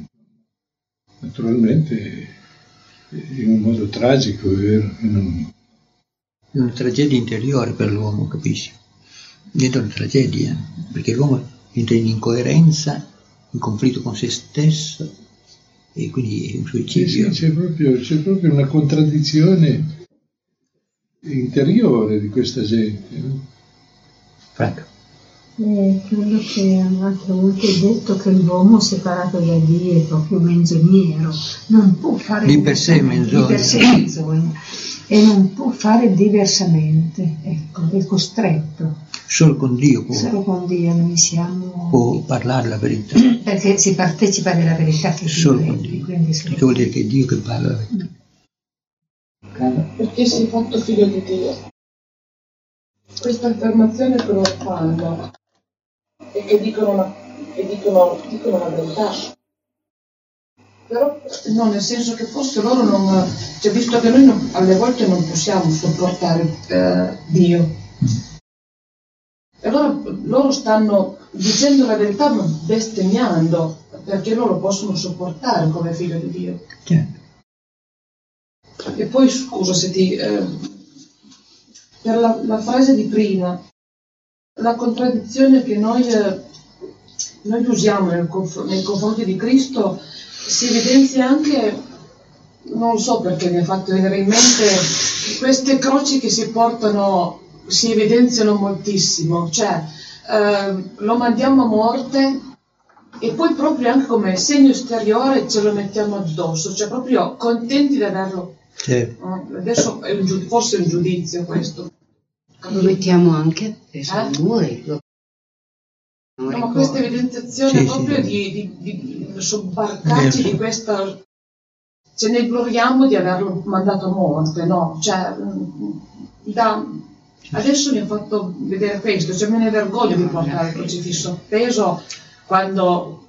[SPEAKER 4] naturalmente in un modo tragico, è vero,
[SPEAKER 2] È una tragedia interiore per l'uomo, capisci? Diventa una tragedia, perché l'uomo entra in incoerenza, in conflitto con se stesso, e quindi è un suicidio.
[SPEAKER 4] Sì, c'è proprio una contraddizione interiore di questa gente, no?
[SPEAKER 2] Franco.
[SPEAKER 5] Quello che altre volte detto, che l'uomo separato da Dio è proprio menzognero, non può fare
[SPEAKER 2] di per sé
[SPEAKER 5] menzogna e non può fare diversamente, ecco, è costretto.
[SPEAKER 2] Solo con Dio
[SPEAKER 5] noi siamo,
[SPEAKER 2] può parlare la verità,
[SPEAKER 5] perché si partecipa della verità che
[SPEAKER 2] solo con Dio. Che vuol dire che è Dio che parla la verità.
[SPEAKER 13] Perché sei fatto figlio di Dio. Questa affermazione che loro fanno e che dicono la verità. Però no, nel senso che forse loro non, cioè visto che noi alle volte non possiamo sopportare Dio, e allora loro stanno dicendo la verità ma bestemmiando, perché loro possono sopportare come figlio di Dio. E poi scusa se ti per la frase di prima, la contraddizione che noi usiamo nei confronti di Cristo si evidenzia anche, non lo so perché mi ha fatto venire in mente, queste croci che si portano si evidenziano moltissimo, cioè lo mandiamo a morte e poi proprio anche come segno esteriore ce lo mettiamo addosso, cioè proprio contenti di averlo. Adesso forse è un giudizio questo.
[SPEAKER 1] Lo mettiamo anche peso a noi.
[SPEAKER 13] No, ma questa evidenziazione proprio di sobbarcarci di questa, ce ne gloriamo di averlo mandato a morte, no? Cioè, adesso mi ha fatto vedere questo, cioè me ne vergogno di portare il crocifisso appeso quando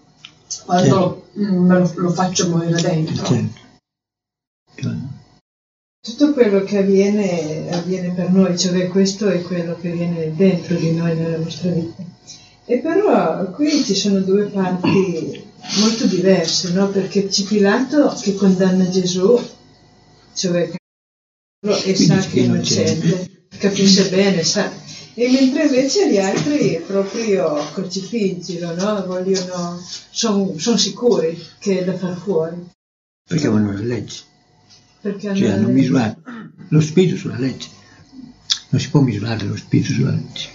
[SPEAKER 13] lo faccio morire dentro.
[SPEAKER 9] Tutto quello che avviene per noi, cioè questo è quello che viene dentro di noi nella nostra vita. E però qui ci sono due parti molto diverse, no? Perché c'è Pilato che condanna Gesù, cioè e sa che è innocente, capisce bene, sa. E mentre invece gli altri proprio crocifiggilo, no? Sono sicuri che è da far fuori.
[SPEAKER 2] Perché vanno la legge.
[SPEAKER 9] Perché
[SPEAKER 2] hanno misurato lo spirito sulla legge. Non si può misurare lo spirito sulla legge.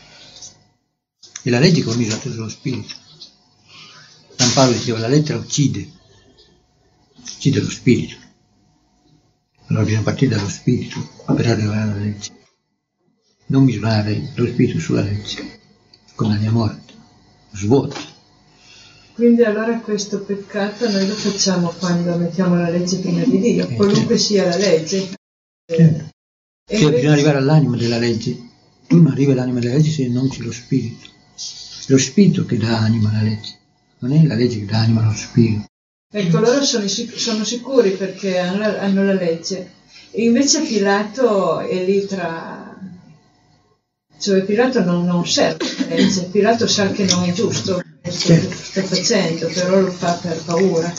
[SPEAKER 2] È la legge che va misurata sullo spirito. San Paolo diceva la lettera uccide lo spirito. Allora bisogna partire dallo spirito per arrivare alla legge. Non misurare lo spirito sulla legge. Condanna a morte, svuota.
[SPEAKER 9] Quindi allora questo peccato noi lo facciamo quando mettiamo la legge prima di Dio, qualunque sia la legge.
[SPEAKER 2] Cioè bisogna arrivare all'anima della legge. Tu non arrivi all'anima della legge se non c'è lo spirito. È lo spirito che dà anima alla legge, non è la legge che dà anima allo spirito.
[SPEAKER 9] Ecco, loro sono sicuri perché hanno la legge. E invece Pilato è lì tra... Cioè Pilato non serve la legge, Pilato sa che non è giusto questo che sta facendo, però lo fa per paura.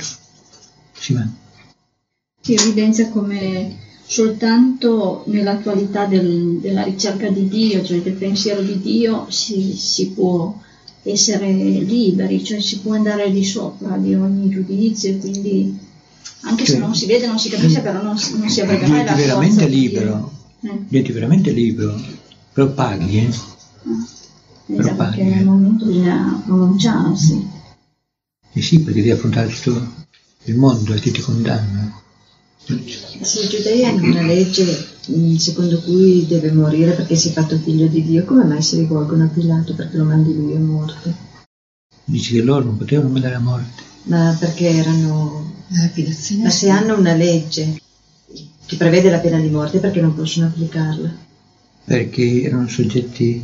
[SPEAKER 10] Si evidenzia come soltanto nell'attualità della ricerca di Dio, cioè del pensiero di Dio, si può essere liberi, cioè si può andare di sopra di ogni giudizio, quindi anche se non si vede, non si capisce, però non si avrebbe mai la forza
[SPEAKER 2] diventi veramente libero, però paghi, però paghi.
[SPEAKER 10] Perché nel momento bisogna pronunciarsi.
[SPEAKER 2] Sì, perché devi affrontare tutto il mondo e ti condanna.
[SPEAKER 14] Sì, i giudei hanno una legge secondo cui deve morire perché si è fatto figlio di Dio. Come mai si rivolgono a Pilato perché lo mandi lui a morte?
[SPEAKER 2] Dici che loro non potevano mandare a morte.
[SPEAKER 14] Ma perché erano... Ma se hanno una legge che prevede la pena di morte, perché non possono applicarla?
[SPEAKER 2] Perché erano soggetti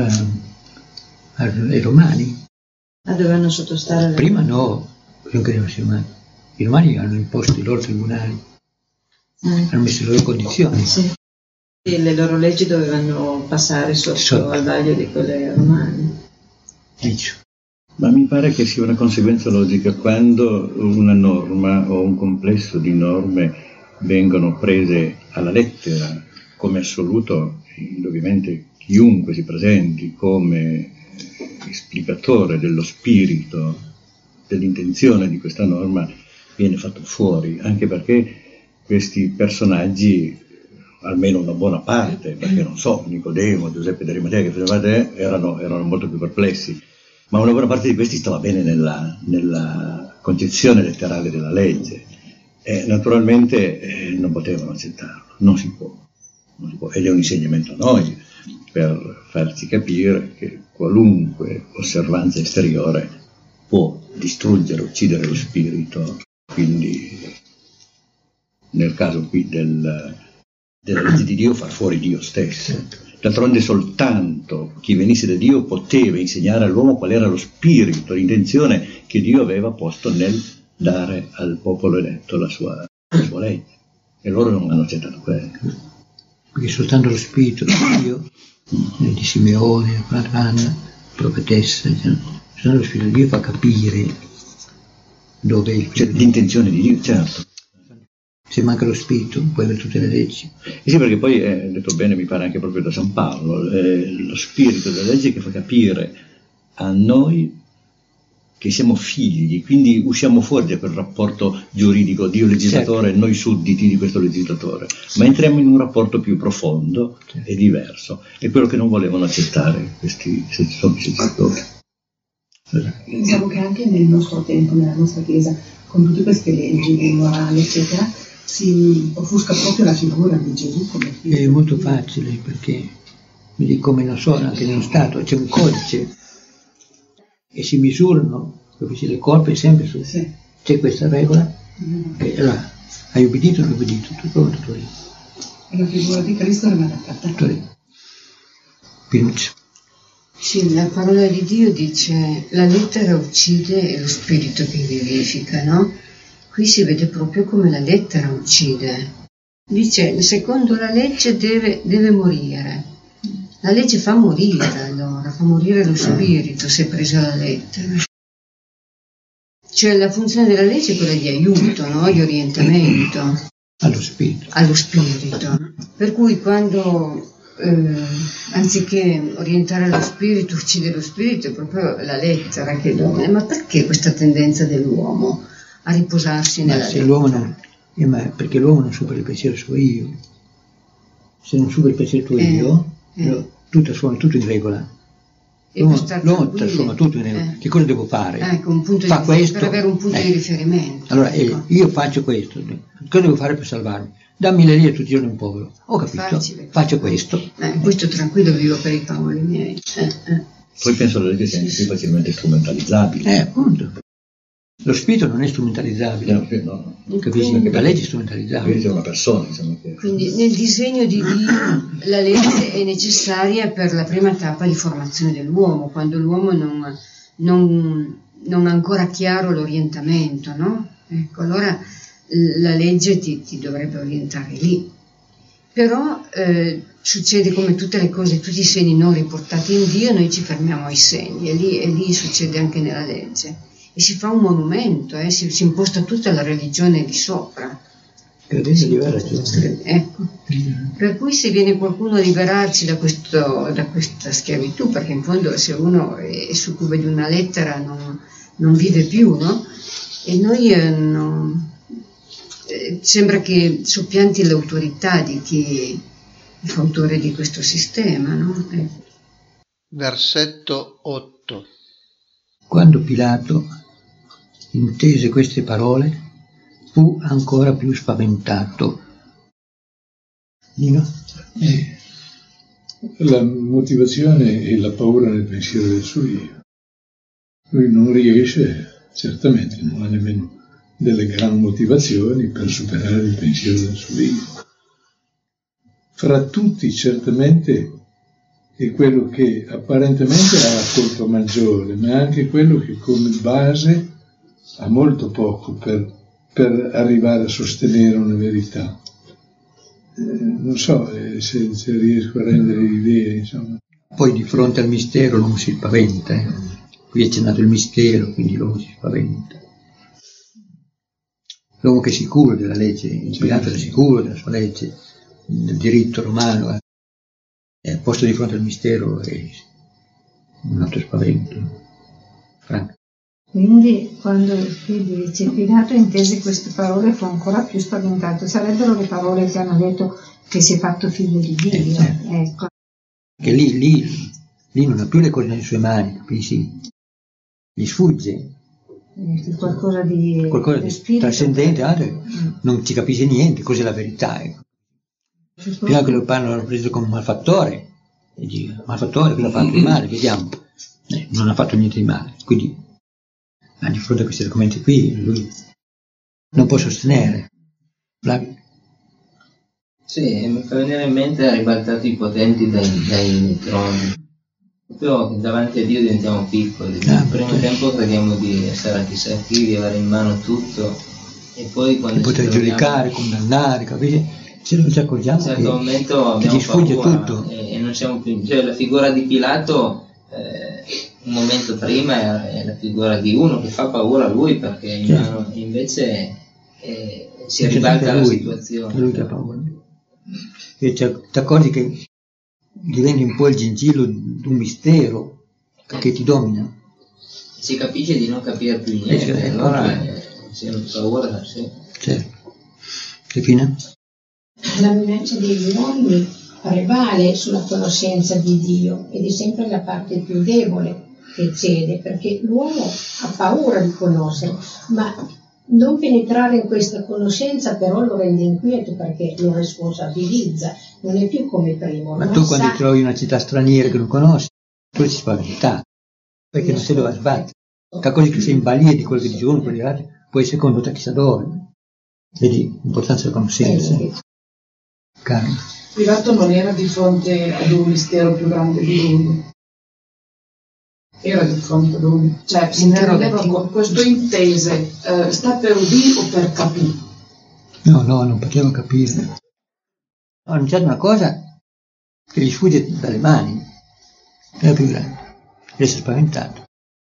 [SPEAKER 2] ai romani.
[SPEAKER 14] Dovevano sottostare alla...
[SPEAKER 2] Prima no, non credo sia romani. I romani hanno imposto i loro tribunali. Hanno messo le loro condizioni.
[SPEAKER 14] Sì. E le loro leggi dovevano passare sotto al vaglio di quelle romane.
[SPEAKER 8] Ma mi pare che sia una conseguenza logica quando una norma o un complesso di norme vengono prese alla lettera come assoluto, indubbiamente chiunque si presenti come esplicatore dello spirito, dell'intenzione di questa norma, viene fatto fuori, anche perché questi personaggi, almeno una buona parte, perché non so, Nicodemo, Giuseppe d'Arimatea, che faceva te, erano molto più perplessi, ma una buona parte di questi stava bene nella concezione letterale della legge, e naturalmente non potevano accettarlo, non si può, ed è un insegnamento a noi per farci capire che qualunque osservanza esteriore può distruggere, uccidere lo spirito. Quindi nel caso qui della legge di Dio, far fuori Dio stesso. D'altronde soltanto chi venisse da Dio poteva insegnare all'uomo qual era lo spirito, l'intenzione che Dio aveva posto nel dare al popolo eletto la sua legge, e loro non hanno accettato quello.
[SPEAKER 2] Perché soltanto lo spirito di Dio, di Simeone, Anna, profetessa, soltanto lo spirito di Dio fa capire dove è
[SPEAKER 8] l'intenzione di Dio, certo.
[SPEAKER 2] Se manca lo spirito, puoi avere tutte le leggi.
[SPEAKER 8] Sì, perché poi, detto bene, mi pare anche proprio da San Paolo, lo spirito della legge che fa capire a noi che siamo figli, quindi usciamo fuori da quel rapporto giuridico, Dio legislatore, certo, noi sudditi di questo legislatore, ma entriamo in un rapporto più profondo, certo, e diverso. È quello che non volevano accettare questi legislatori.
[SPEAKER 15] Pensiamo che anche nel nostro tempo, nella nostra Chiesa, con tutte queste leggi, morali, eccetera, si offusca proprio la figura di Gesù come figlio.
[SPEAKER 2] È molto facile, perché, come non so, anche nello Stato c'è un codice e si misurano le colpe sempre su. Sì. C'è questa regola, e allora hai obbedito, non hai obbedito, tutto lì.
[SPEAKER 15] E la figura di Cristo non è adattata.
[SPEAKER 2] Tutto lì. Pinuccio.
[SPEAKER 1] Sì, la parola di Dio dice la lettera uccide e lo spirito che vivifica, no? Qui si vede proprio come la lettera uccide. Dice, secondo la legge deve morire. La legge fa morire, allora, fa morire lo spirito se presa la lettera. Cioè la funzione della legge è quella di aiuto, no? Di orientamento.
[SPEAKER 2] Allo spirito.
[SPEAKER 1] Allo spirito. Per cui quando... anziché orientare lo spirito, uccide lo spirito, è proprio la lettera che domina. Ma perché questa tendenza dell'uomo a riposarsi nella lettera?
[SPEAKER 2] L'uomo non, perché l'uomo non supera il pensiero suo io. Se non supera il pensiero tuo io, tu trasformi tutto in regola. L'uomo trasforma tutto in regola. Che cosa devo fare?
[SPEAKER 1] Ecco, un punto
[SPEAKER 2] Fa questo,
[SPEAKER 1] per avere un punto di riferimento.
[SPEAKER 2] Allora, io faccio questo. Cosa devo fare per salvarmi? Dammi le lire tutti i giorni un povero. Ho capito, faccio questo.
[SPEAKER 1] Questo tranquillo vivo per i Paoli miei.
[SPEAKER 8] Poi penso che la legge sia anche più facilmente strumentalizzabile.
[SPEAKER 2] Appunto. Lo spirito non è strumentalizzabile.
[SPEAKER 8] No.
[SPEAKER 2] Capisci? La legge è strumentalizzabile.
[SPEAKER 8] È una persona, diciamo che...
[SPEAKER 1] Quindi nel disegno di Dio la legge è necessaria per la prima tappa di formazione dell'uomo, quando l'uomo non ha ancora chiaro l'orientamento, no? Ecco, allora la legge ti dovrebbe orientare lì. Però succede come tutte le cose, tutti i segni non riportati in Dio, noi ci fermiamo ai segni, e lì succede anche nella legge. E si fa un monumento, si imposta tutta la religione di sopra. Ecco. Per cui se viene qualcuno a liberarci da questa schiavitù, perché in fondo se uno è succube di una lettera non vive più, no? E noi sembra che soppianti l'autorità di chi è fautore di questo sistema, no?
[SPEAKER 3] Versetto 8.
[SPEAKER 2] Quando Pilato intese queste parole, fu ancora più spaventato. Nino?
[SPEAKER 4] La motivazione è la paura nel pensiero del suo io. Lui non riesce, certamente, non ha nemmeno delle gran motivazioni per superare il pensiero del suo io. Fra tutti, certamente, è quello che apparentemente ha la colpa maggiore, ma anche quello che come base ha molto poco per arrivare a sostenere una verità. Non so se riesco a rendere l'idea, insomma.
[SPEAKER 2] Poi di fronte al mistero l'uomo si spaventa. Qui è accennato il mistero, quindi l'uomo si spaventa. L'uomo che è sicuro della legge, Pilato è sicuro della sua legge, del diritto romano, posto di fronte al mistero è un altro spavento. Franca.
[SPEAKER 5] Quindi quando il figlio dice Pilato intese queste parole fu ancora più spaventato, sarebbero le parole che hanno detto che si è fatto figlio di Dio.
[SPEAKER 2] Certo.
[SPEAKER 5] Ecco.
[SPEAKER 2] Che lì non ha più le cose nelle sue mani, capisci? Gli sfugge.
[SPEAKER 5] Qualcosa di
[SPEAKER 2] trascendente, non ci capisce niente, cos'è la verità. Ecco. Prima che lo l'hanno preso come un malfattore, e dice, malfattore, cosa ha fatto di male? Vediamo. Non ha fatto niente di male, quindi di fronte a questi argomenti qui lui non può sostenere. Flavio?
[SPEAKER 7] Sì, mi fa venire in mente ha ribaltato i potenti dai troni. Proprio davanti a Dio diventiamo piccoli. Nel primo tempo crediamo di essere chissà chi, di avere in mano tutto, e poi quando
[SPEAKER 2] di poter giudicare, condannare, capisci? Se non ci accorgiamo
[SPEAKER 7] in un certo momento
[SPEAKER 2] che ci sfugge tutto.
[SPEAKER 7] E non siamo più. Cioè la figura di Pilato un momento prima è la figura di uno che fa paura a lui, perché invece si ribalta la situazione.
[SPEAKER 2] È lui che ha paura. E ti accorgi che diventi un po' il gingillo di un mistero che ti domina.
[SPEAKER 7] Si capisce di non capire più niente, allora si ha paura da sé.
[SPEAKER 2] Certo. Che fine?
[SPEAKER 12] La minaccia degli uomini prevale sulla conoscenza di Dio ed è sempre la parte più debole che cede, perché l'uomo ha paura di conoscere, ma non penetrare in questa conoscenza però lo rende inquieto, perché lo responsabilizza, non è più come prima.
[SPEAKER 2] Ma tu quando trovi una città straniera che non conosci, tu ti spaventa, perché non sai dove sbatti. Capisci che sei in balia di quello che dice uno, quello di altri, poi secondo te chissà dove. Vedi l'importanza della conoscenza. Carlo.
[SPEAKER 13] Pilato non era di fronte ad un mistero più grande di lui. Era di fronte a lui. Cioè, si intendeva con questo intese, sta per udire o per capire?
[SPEAKER 2] No, non poteva capire. Ha annunciato una cosa che gli sfugge dalle mani. Era più grande. Adesso è spaventato.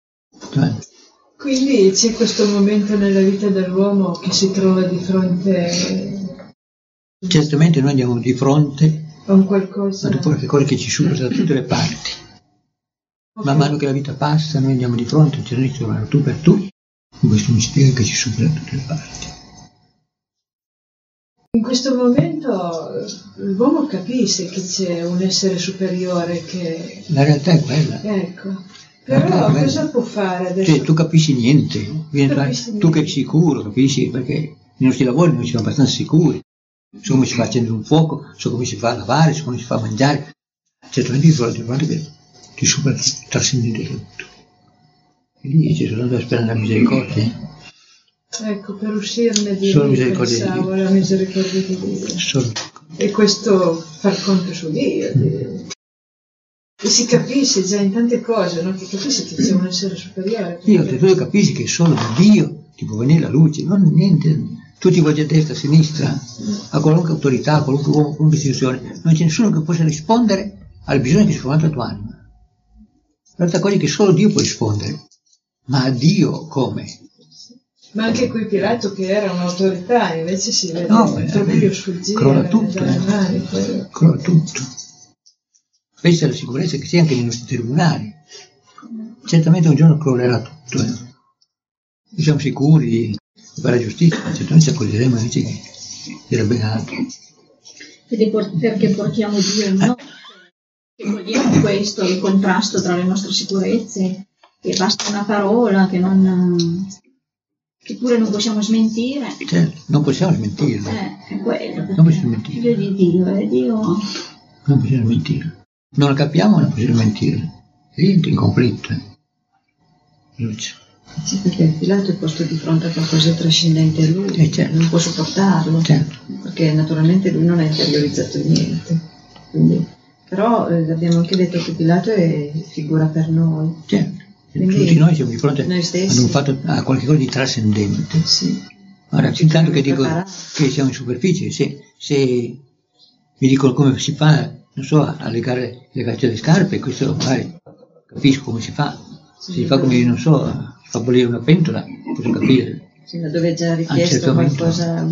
[SPEAKER 9] Quindi c'è questo momento nella vita dell'uomo che si trova di fronte.
[SPEAKER 2] Certamente noi andiamo di fronte
[SPEAKER 9] a un qualcosa
[SPEAKER 2] che ci supera da tutte le parti. Man mano che la vita passa, noi andiamo di fronte, ci ritroviamo tu per tu, in questo mistero che ci supera da tutte le parti.
[SPEAKER 9] In questo momento l'uomo capisce che c'è un essere superiore che.
[SPEAKER 2] La realtà è quella.
[SPEAKER 9] Ecco. Però cosa può fare adesso?
[SPEAKER 2] Cioè, tu capisci niente, tu che sei sicuro, capisci? Perché nei nostri lavori noi siamo abbastanza sicuri. So come si fa a accendere un fuoco, so come si fa a lavare, so come si fa a mangiare. Certamente di fronte che ti supera trascendente tutto. E lì ci sono da sperare la misericordia.
[SPEAKER 9] Ecco, per uscirne di
[SPEAKER 2] solo
[SPEAKER 9] lì
[SPEAKER 2] pensavo
[SPEAKER 9] la misericordia di Dio. E questo far conto su Dio. E si capisce già in tante cose, no? Che capisci che c'è un essere superiore.
[SPEAKER 2] Io tu capisci che solo da Dio ti può venire la luce, non niente. Tu ti volgi a destra, a sinistra, a qualunque autorità, a qualunque uomo, a qualunque istituzione, non c'è nessuno che possa rispondere al bisogno che si forma nella tua anima. L'altra cosa è che solo Dio può rispondere, ma a Dio come?
[SPEAKER 9] Ma anche qui Pilato, che era un'autorità, invece si vede il figlio sfuggire
[SPEAKER 2] crolla tutto,
[SPEAKER 9] dalle mani.
[SPEAKER 2] Crolla tutto. Questa è la sicurezza che c'è anche nei nostri tribunali. Certamente un giorno crollerà tutto. Noi siamo sicuri di fare giustizia, certamente ci accorgeremo invece che era ben altro.
[SPEAKER 10] Perché portiamo Dio in noi, che vogliamo questo, il contrasto tra le nostre sicurezze, che basta una parola, che pure non possiamo smentire.
[SPEAKER 2] Certo, non possiamo smentirlo.
[SPEAKER 10] È quello.
[SPEAKER 2] Non possiamo mentire.
[SPEAKER 10] Figlio di Dio, è Dio.
[SPEAKER 2] Non possiamo mentire. Non lo capiamo, non possiamo mentire. Rientri in conflitto. Luce.
[SPEAKER 14] Sì, perché Pilato è posto di fronte a qualcosa di trascendente a lui,
[SPEAKER 2] certo.
[SPEAKER 14] Non può sopportarlo,
[SPEAKER 2] certo.
[SPEAKER 14] Perché naturalmente lui non ha interiorizzato niente. Quindi, però abbiamo anche detto che Pilato è figura per noi.
[SPEAKER 2] Certo. Quindi, tutti noi siamo di fronte a qualcosa di trascendente.
[SPEAKER 14] Sì.
[SPEAKER 2] Ora, intanto che dico che siamo in superficie, se mi dicono come si fa, non so, a legare le scarpe, questo magari capisco come si fa. Se si fa come, non so, fa bollire una pentola, posso capire.
[SPEAKER 14] Sì, ma dove è già richiesto qualcosa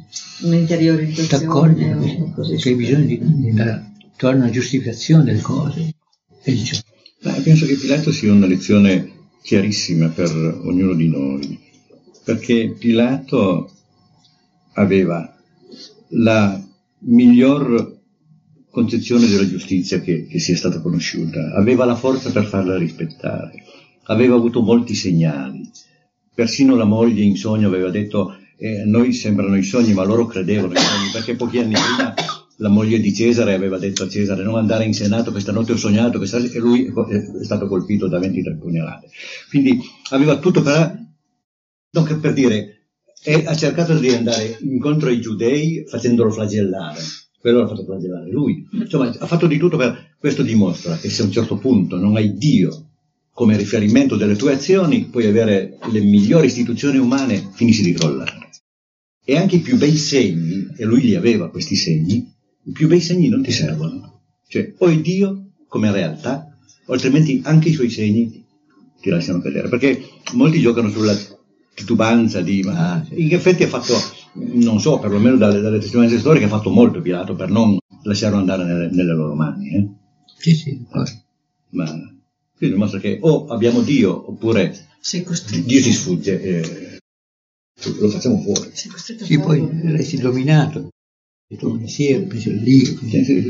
[SPEAKER 14] un'interiorizzazione.
[SPEAKER 2] T'accorgi che hai bisogno di trovare una giustificazione delle cose.
[SPEAKER 8] Penso che Pilato sia una lezione chiarissima per ognuno di noi, perché Pilato aveva la miglior concezione della giustizia che sia stata conosciuta, aveva la forza per farla rispettare, aveva avuto molti segnali, persino la moglie in sogno aveva detto noi sembrano i sogni, ma loro credevano ai sogni, perché pochi anni prima la moglie di Cesare aveva detto a Cesare non andare in Senato, questa notte ho sognato, e lui è stato colpito da 23 pugnalate. Quindi aveva tutto per dire, ha cercato di andare incontro ai giudei facendolo flagellare, quello l'ha fatto flagellare lui. Insomma, ha fatto di tutto questo dimostra che se a un certo punto non hai Dio come riferimento delle tue azioni, puoi avere le migliori istituzioni umane, finisci di crollare. E anche i più bei segni, e lui li aveva questi segni, i più bei segni non ti servono. Cioè, o è Dio come realtà, o altrimenti anche i suoi segni ti lasciano cadere. Perché molti giocano sulla titubanza ma in effetti ha fatto, non so, perlomeno dalle testimonianze storiche, ha fatto molto Pilato per non lasciarlo andare nelle loro mani.
[SPEAKER 2] Sì.
[SPEAKER 8] Ma qui dimostra che o abbiamo Dio, oppure Dio ci sfugge, lo facciamo fuori.
[SPEAKER 2] Sì, poi resti dominato. Il tuo pensiero, il pensiero lì.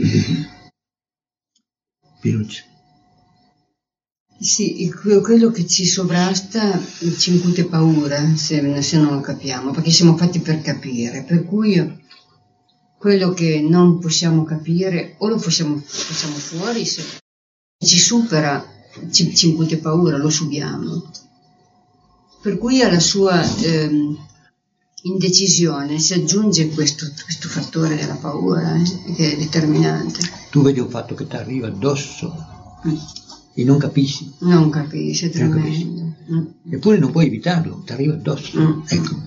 [SPEAKER 2] Piruccio.
[SPEAKER 1] Sì, quello che ci sovrasta ci incute paura se non lo capiamo, perché siamo fatti per capire, per cui quello che non possiamo capire o lo facciamo fuori, se ci supera ci incute paura, lo subiamo. Per cui alla sua indecisione si aggiunge questo fattore della paura, che è determinante.
[SPEAKER 2] Tu vedi un fatto che ti arriva addosso e non capisci.
[SPEAKER 1] Non capisci, è tremendo.
[SPEAKER 2] Eppure non puoi evitarlo, ti arriva addosso. Ecco.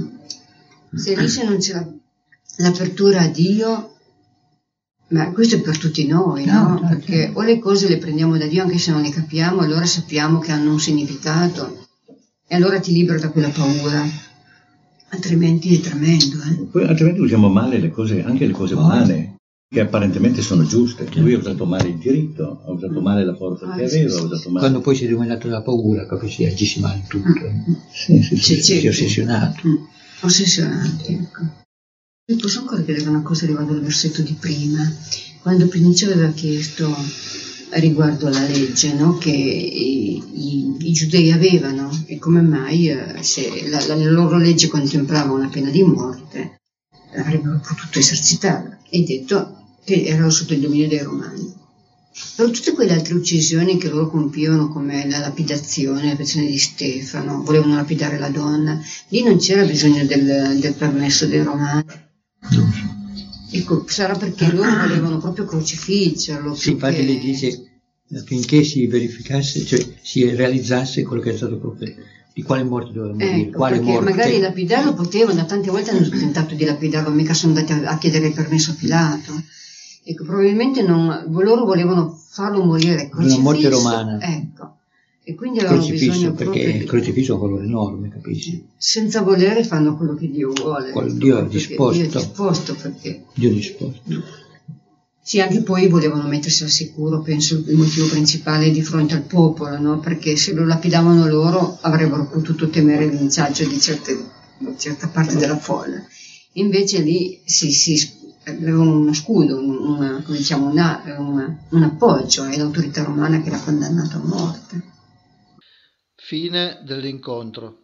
[SPEAKER 1] Se lì se non c'è l'apertura a Dio, ma questo è per tutti noi, no? Perché o le cose le prendiamo da Dio anche se non le capiamo, allora sappiamo che hanno un significato e allora ti libera da quella paura. Altrimenti è tremendo.
[SPEAKER 8] Poi, altrimenti usiamo male le cose, anche le cose umane, che apparentemente sono giuste. Lui ha usato male il diritto, ha usato male la forza che aveva, ha usato male.
[SPEAKER 2] Quando poi si è dominato dalla paura, proprio si agisce male tutto. Si è ossessionato.
[SPEAKER 1] Ossessionati, ecco. Io posso ancora chiedere una cosa riguardo al versetto di prima, quando Pinocchio aveva chiesto riguardo alla legge, no? Che i giudei avevano, e come mai se la loro legge contemplava una pena di morte avrebbero potuto esercitarla, e detto che erano sotto il dominio dei Romani. Però tutte quelle altre uccisioni che loro compivano, come la lapidazione, la persona di Stefano, volevano lapidare la donna, lì non c'era bisogno del permesso dei Romani. Ecco, sarà perché loro volevano proprio crocifiggerlo.
[SPEAKER 2] Sì, infatti lei dice affinché si verificasse, cioè si realizzasse quello che è stato profetato. Di quale morte dovevano morire? Quale
[SPEAKER 1] perché
[SPEAKER 2] morte?
[SPEAKER 1] Magari lapidarlo potevano, tante volte hanno tentato di lapidarlo, mica sono andati a chiedere il permesso a Pilato. Ecco, probabilmente loro volevano farlo morire crocifisso.
[SPEAKER 2] Una morte romana.
[SPEAKER 1] Ecco. E quindi avevano bisogno
[SPEAKER 2] perché il crocifisso ha un valore enorme, capisci?
[SPEAKER 1] Senza volere fanno quello che Dio vuole.
[SPEAKER 2] Dio ha disposto.
[SPEAKER 1] Dio ha disposto perché.
[SPEAKER 2] Dio ha disposto.
[SPEAKER 1] Sì, anche poi volevano mettersi al sicuro, penso il motivo principale di fronte al popolo, no? Perché se lo lapidavano loro avrebbero potuto temere il linciaggio di certa parte della folla. Invece lì avevano uno scudo, un appoggio, è l'autorità romana che l'ha condannato a morte.
[SPEAKER 3] Fine dell'incontro.